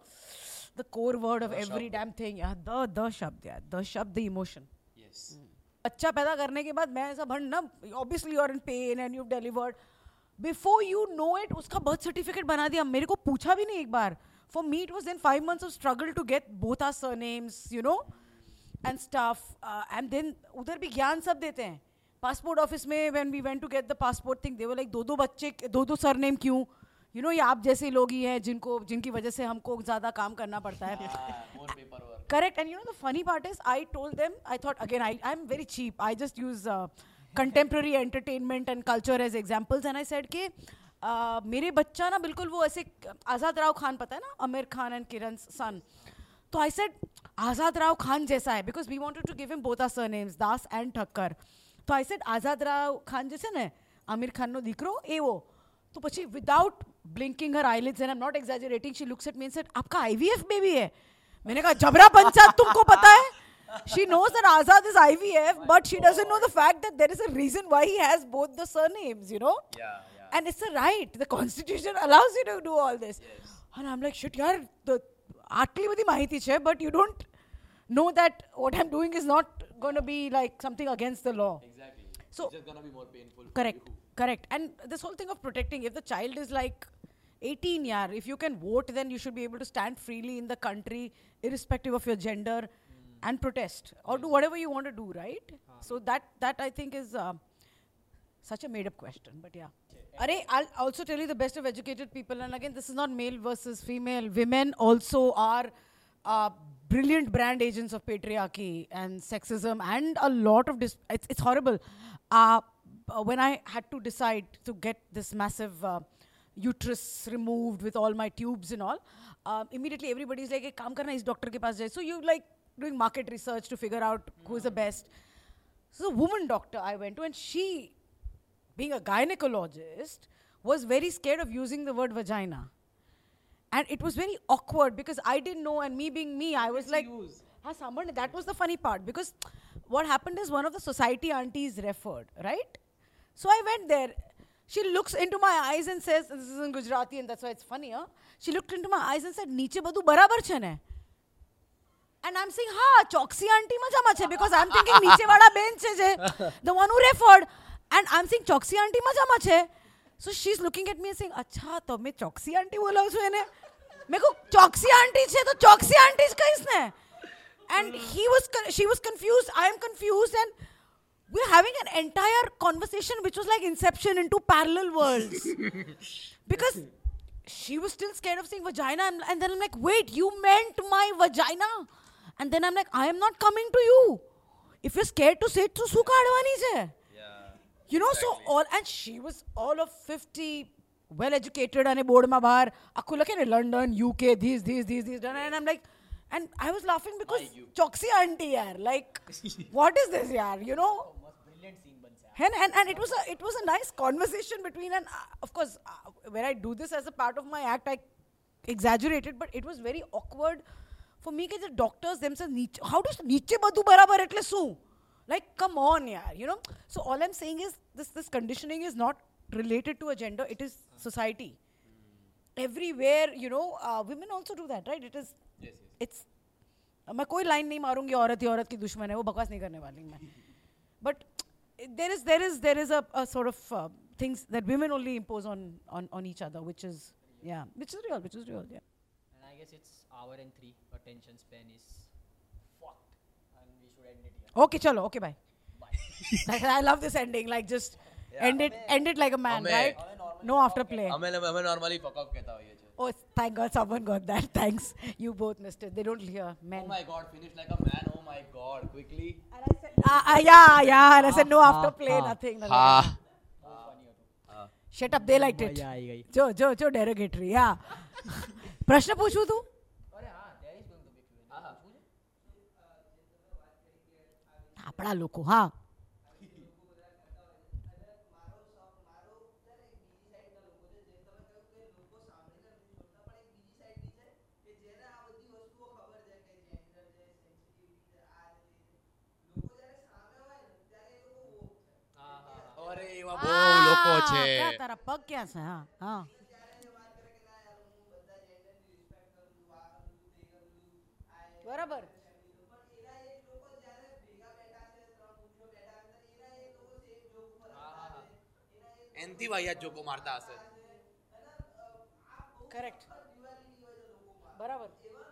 core word of every damn thing. Yeah, the shabd, yeah, the shabd, the emotion. Yes. बच्चा पैदा करने के बाद मैं ऐसा भंड ना, obviously you're in pain and you've delivered. Before you know it, उसका birth certificate बना दिया. मेरे को पूछा भी नहीं एक बार. For me, it was then 5 months of struggle to get both our surnames, you know, and stuff. And then उधर भी ज्ञान सब देते हैं. Passport office में when we went to get the passport thing, they were like दो बच्चे, दो surname क्यों? You know, ये आप जैसे लोग ही हैं जिनकी वजह से हमको ज़्यादा काम करना पड़ता है. More paperwork. Correct. And you know, the funny part is, I told them, I thought, again, I'm very cheap. I just use contemporary entertainment and culture as examples. And I said कि मेरे बच्चा ना बिल्कुल वो ऐसे आज़ाद राव खान पता है ना, Aamir Khan and Kiran's son. तो I said, आज़ाद राव खान जैसा है, because we wanted to give him both our surnames, Das and Thakkar. तो I said, आज़ाद राव खान जैसे ना, आमिर खान नो दीकरो, वो. तो પછી without blinking her eyelids, and I'm not exaggerating, she looks at me and said, आपका IVF baby है? मैंने कहा जबरा पंचायत तुमको पता है? She knows that Azad is IVF, but she doesn't know the fact that there is a reason why he has both the surnames, you know? Yeah. And it's a right. The constitution allows you to do all this. Yes. And I'm like, shit, yaar, આટલી બધી માહિતી છે, but you don't know that what I'm doing is not going to be like something against the law. Exactly. So- it's just gonna be more painful. Correct. Correct. And this whole thing of protecting, if the child is like 18 year, if you can vote, then you should be able to stand freely in the country, irrespective of your gender, and protest or do whatever you want to do, right? So that I think is such a made-up question, but yeah. I'll also tell you the best of educated people, and again, this is not male versus female. Women also are brilliant brand agents of patriarchy and sexism, and a lot of it's horrible. When I had to decide to get this massive uterus removed with all my tubes and all, immediately everybody's like, "Ek kaam karna, is doctor ke paas jaye." So you like doing market research to figure out who is the best. So the woman doctor I went to, and she, being a gynecologist, was very scared of using the word vagina. And it was very awkward because I didn't know, and me being me, I was like, हाँ सांभर ने, that was the funny part because what happened is one of the society aunties referred, right? So I went there. She looks into my eyes and says, this is in Gujarati and that's why it's funny, huh? She looked into my eyes and said, નીચે બધું બરાબર છે ને? And I'm saying, ha, Choksi આંટી મજામાં છે, because I'm thinking નીચે વાળા બેન છે જે, the one who referred. And I'm saying, Choksi આંટી મજામાં છે. So she's looking at me and saying, अच्छा, તમે ચોકસી આંટી બોલાવો છો એને? મેં કહું, ચોકસી આંટી છે તો ચોકસી આંટી જ કહીશ ને. And she was confused, I am confused, and we're having an entire conversation which was like Inception into parallel worlds. Because she was still scared of saying vagina, and then I'm like, wait, you meant my vagina? And then I'm like, I am not coming to you. If you're scared to say it, to su kaadwani che. You know, exactly. So all, and she was all of 50, well educated, and board ma bahar, akku lake ne London, UK, these, and I'm like, and I was laughing because Choksi auntie yaar, like, what is this yaar, you know? And it was a nice conversation between, and of course, when I do this as a part of my act, I exaggerated, but it was very awkward for me that the doctors themselves, how does niche badu barabar etle su? Like, come on, yaar, you know? So all I'm saying is, this conditioning is not related to a gender, it is society. Everywhere, you know, women also do that, right? It is, yes. It's, मैं कोई line नहीं मारूंगी औरत ही औरत की दुश्मन है, वो बकवास नहीं करने वाली मैं. But there is a sort of things that women only impose on each other, which is real, yeah. And I guess it's hour and 3, attention span is fucked, and we should end it here. Okay, chalo, okay, bye. Like, I love this ending, like just end it like a man, right? No afterplay. हमें normally fuck up कहता हो ये. Oh, thank God someone got that. Thanks. You both missed it. They don't hear men. Oh my God, finish like a man. Oh my God, quickly. And I said, yeah. And I said, no afterplay, nothing. Shut up, they liked it. जो derogatory, yeah. प्रश्न पूछूं तू? આપણા લોકો, હા. લોકો છે. તારા પગ ક્યાં છે? હા. બરાબર. એનથી વાહિયાત જોકો મારતા હશે. કરેક્ટ. બરાબર.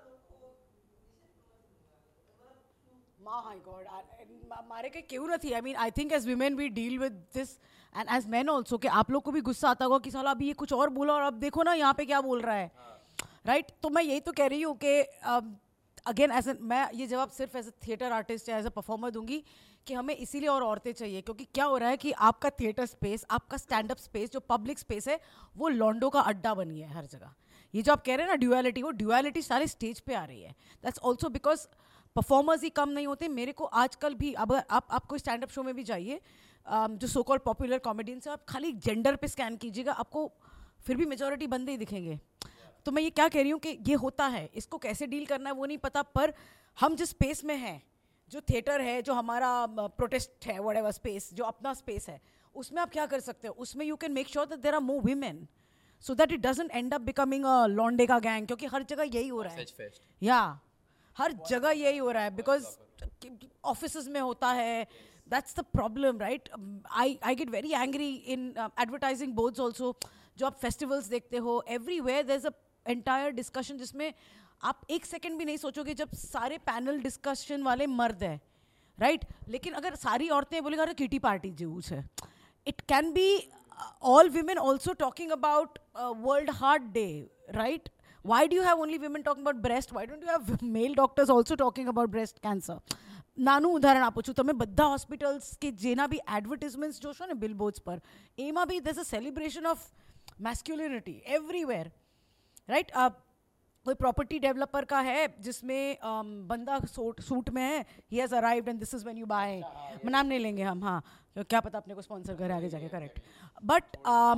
My God, मारे के क्यों नहीं? I mean, I think as women we deal with this, and as men also, कि आप लोग को भी गुस्सा आता होगा कि साला अभी ये कुछ और बोला और अब देखो ना यहाँ पे क्या बोल रहा है, right? तो मैं यही तो कह रही हूँ कि again मैं ये जवाब सिर्फ एज ए थिएटर आर्टिस्ट या एज ए परफॉर्मर दूंगी कि हमें इसीलिए और औरतें चाहिए, क्योंकि क्या हो रहा है कि आपका थिएटर स्पेस, आपका स्टैंड अप स्पेस, जो पब्लिक स्पेस है, वो लॉन्डो का अड्डा बन गया है हर जगह. ये जो आप कह रहे हैं ना ड्यूअलिटी, वो ड्यूअलिटी सारे स्टेज पे आ रही है. दैट्स ऑल्सो बिकॉज परफॉर्मर्स ही कम नहीं होते. मेरे को आजकल भी, अब आप कोई स्टैंड अप शो में भी जाइए, जो सो कॉल्ड पॉपुलर कॉमेडियंस है, आप खाली जेंडर पे स्कैन कीजिएगा, आपको फिर भी मेजॉरिटी बंदे ही दिखेंगे. तो मैं ये क्या कह रही हूँ कि ये होता है, इसको कैसे डील करना है वो नहीं पता, पर हम जिस स्पेस में हैं, जो थिएटर है, जो हमारा प्रोटेस्ट है, व्हाटएवर स्पेस, जो अपना स्पेस है, उसमें आप क्या कर सकते हो? उसमें you can make sure that there are more women, so that it doesn't end up becoming a लॉन्डे का गैंग, क्योंकि हर जगह यही हो रहा है. या हर जगह यही हो रहा है, बिकॉज ऑफिसेज में होता है. That's the problem, right? I get very angry in advertising boards also. जो आप फेस्टिवल्स देखते हो, everywhere there is a entire discussion जिसमें आप एक सेकंड भी नहीं सोचोगे जब सारे पैनल डिस्कशन वाले मर्द हैं, राइट? लेकिन अगर सारी औरतें बोलेगा अरे किटी पार्टी जूस है, it can be all women also talking about World Heart Day, right? Why do you have only women talking about breast? Why don't you have male doctors also talking about breast cancer? નાનું ઉદાહરણ આપું છું, તમે બધા hospitals કે જેના બી એડવર્ટિઝમેન્ટ્સ જોશો ને બિલબોર્ડ્સ પર, એમાં બી there's a celebration of masculinity everywhere, right? कोई प्रॉपर्टी डेवलपर का है जिसमें बंदा सूट में है, he has arrived and this is when you buy, नाम नहीं लेंगे हम, हाँ, क्या पता अपने को स्पॉन्सर करे आगे जाके, करेक्ट. बट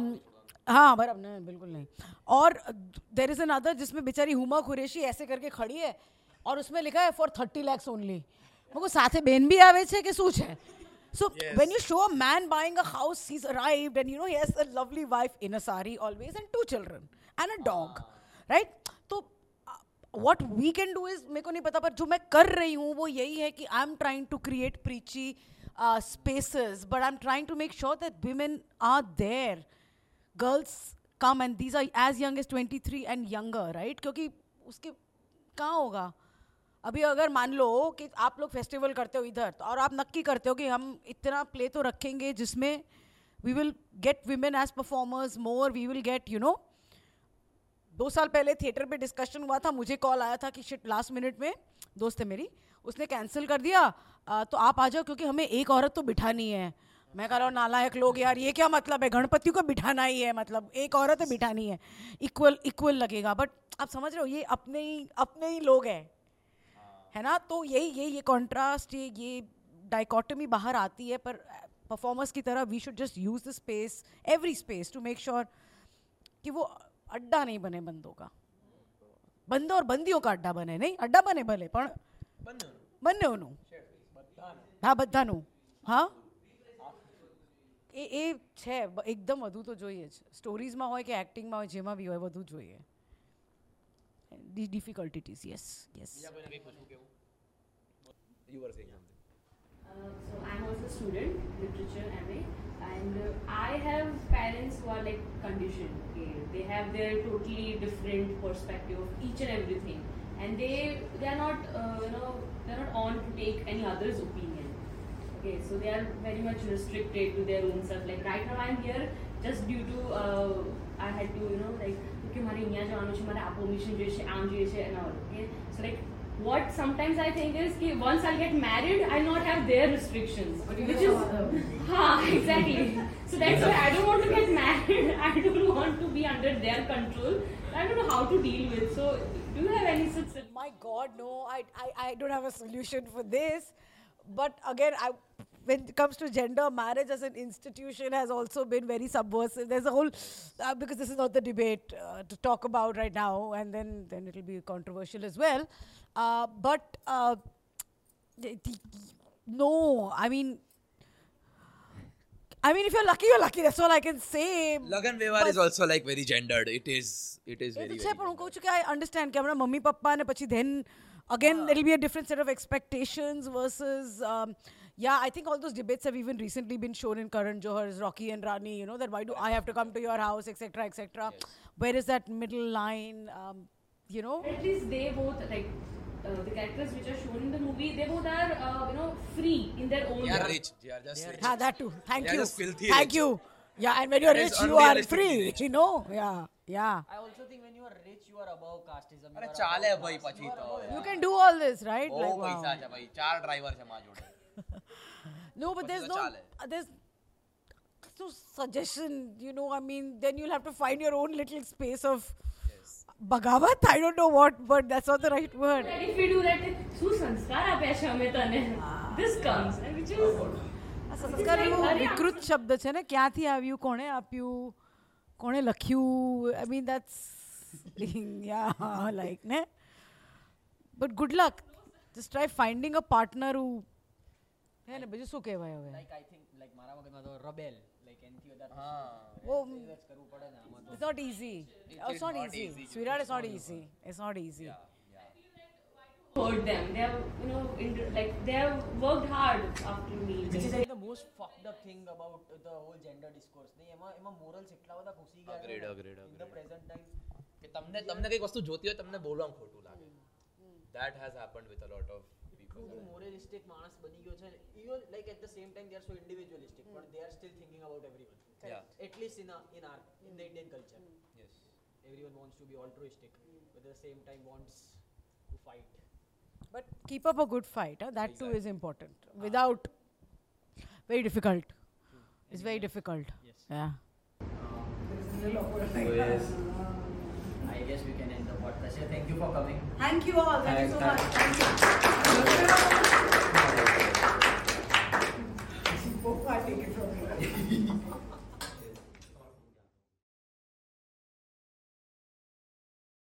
हाँ, बराबर नहीं, बिल्कुल नहीं. और देयर इज़ अनदर जिसमें बेचारी हुमा कुरैशी ऐसे करके खड़ी है, और उसमें लिखा है for 30 lakhs only. मुझको साथे बेन भी आवे छे कि શું છે? So when you show a man buying a house, he's arrived and he has a lovely wife in a sari always and 2 children and a dog, right? तो what we can do is, मेरे को नहीं पता, पर जो मैं कर रही हूँ वो यही है कि I'm trying to create preachy spaces, but I'm trying to make sure that women are there. Girls come and these are as young as 23 and younger, right? क्योंकि उसके कहाँ होगा अभी अगर मान लो कि आप लोग फेस्टिवल करते हो इधर और आप नक्की करते हो कि हम इतना प्ले तो रखेंगे जिसमें we will get women as performers more, we will get 2 साल पहले थिएटर पे डिस्कशन हुआ था, मुझे कॉल आया था कि शिट लास्ट मिनट में दोस्त है मेरी, उसने कैंसिल कर दिया तो आप आ जाओ क्योंकि हमें एक औरत तो बिठानी है. मैं कह रहा हूँ नालायक लोग यार, ये क्या मतलब है, गणपति को बिठाना ही है, मतलब एक औरत है बिठानी है, इक्वल लगेगा. बट आप समझ रहे हो ये अपने ही लोग हैं, है ना. तो ये कॉन्ट्रास्ट, ये डाइकोटमी बाहर आती है. पर परफॉर्मर्स की तरह we should just use the space, every space, to make sure कि वो अड्डा नहीं बने बंदों का, बंदों और बंदियों का अड्डा बने नहीं, अड्डा बने भले पण બંનેઓનું હા બધાનું. હા એ છે એકદમ વધુ તો જોઈએ જ, સ્ટોરીઝમાં હોય કે એક્ટિંગમાં હોય, જેમાં બી હોય વધુ જોઈએ. Difficult it is. Yes. You were saying something. So I'm also a student, literature MA, and I have parents who are like conditioned. Okay? They have their totally different perspective of each and everything, and they are not they're not on to take any other's opinion. Okay, so they are very much restricted to their own self. Like right now I'm here just due to I had to like okay મારે અહીંયા જવાનું છે, મારે આ permission જોઈએ છે, આમ જોઈએ છે and all. Okay, so like what sometimes I think is that once I'll get married, I'll not have their restrictions, which is exactly. So that's why I don't want to get married. I don't want to be under their control. I don't know how to deal with. So do you have any such? My God, no. I don't have a solution for this. But again, when it comes to gender, marriage as an institution has also been very subversive. There's a whole because this is not the debate to talk about right now, and then it'll be controversial as well. But no, I mean, if you're lucky, you're lucky. That's all I can say. Lagan Vyavahar is also like very gendered. It is very. છે પણ હું કહું છું કે I understand કે હમણાં mummy papa ને પછી then again there'll be a different set of expectations versus I think all those debates have even recently been shown in Karan Johar's Rocky and Rani, that why do I have to come to your house, etc. Yes. Where is that middle line? At least they both like the characters which are shown in the movie, they both are free in their own way. They are rich. They are just rich. That too. Thank They are you. just filthy Thank rich. you. Yeah, and when you're That rich, is you are unrealistically free. rich. Yeah. I also think when you are rich, you are above casteism. અરે ચાલે ભાઈ પછી તો You can do all this, right? બહુ Like, wow. પૈસા છે ભાઈ, 4 driver છે મારા જોડે. No, but there's તો ચાલે. there's no suggestion, I mean, then you'll have to find your own little space of bagavat. I don't know what, but that's not the right word. And if we do that, શું સંસ્કાર આપ્યા છે અમે તને? This comes, which is આ સંસ્કાર એવો વિકૃત શબ્દ છે ને, ક્યાંથી આવ્યું, કોણે આપ્યું, કોણે લખ્યું? I mean, that's like ne. But good luck. Just try finding a partner who હે ને બીજું શું કહેવાય હવે? Like I think like મારા મગજમાં તો rebel like એનથી વધારે વો કરવું પડે ને આમાં તો. It's not easy. It's not easy. Sweetheart, it's not easy. It's not easy. hurt them. They have, they have worked hard after me. Which is like the most fucked up thing about the whole gender discourse. નહીં એમાં morals એટલા બધા ઘૂસી ગયા છે Agreed. in the present time. કે તમને કઈક વસ્તુ જોતી હોય તમને બોલવામાં ખોટું લાગે. That has happened with a lot of people. Moralistic માણસ બની ગયો છે. Even like at the same time they are so individualistic, but they are still thinking about everyone. Yeah. At least in the Indian culture. Yes. Everyone wants to be altruistic, but at the same time wants to fight. But keep up a good fight. That too is important. Without, very difficult. It's very difficult. Yes. Yeah. So yes, I guess we can end the podcast here. Thank you for coming. Thank you all. Thank you so much. Thank you.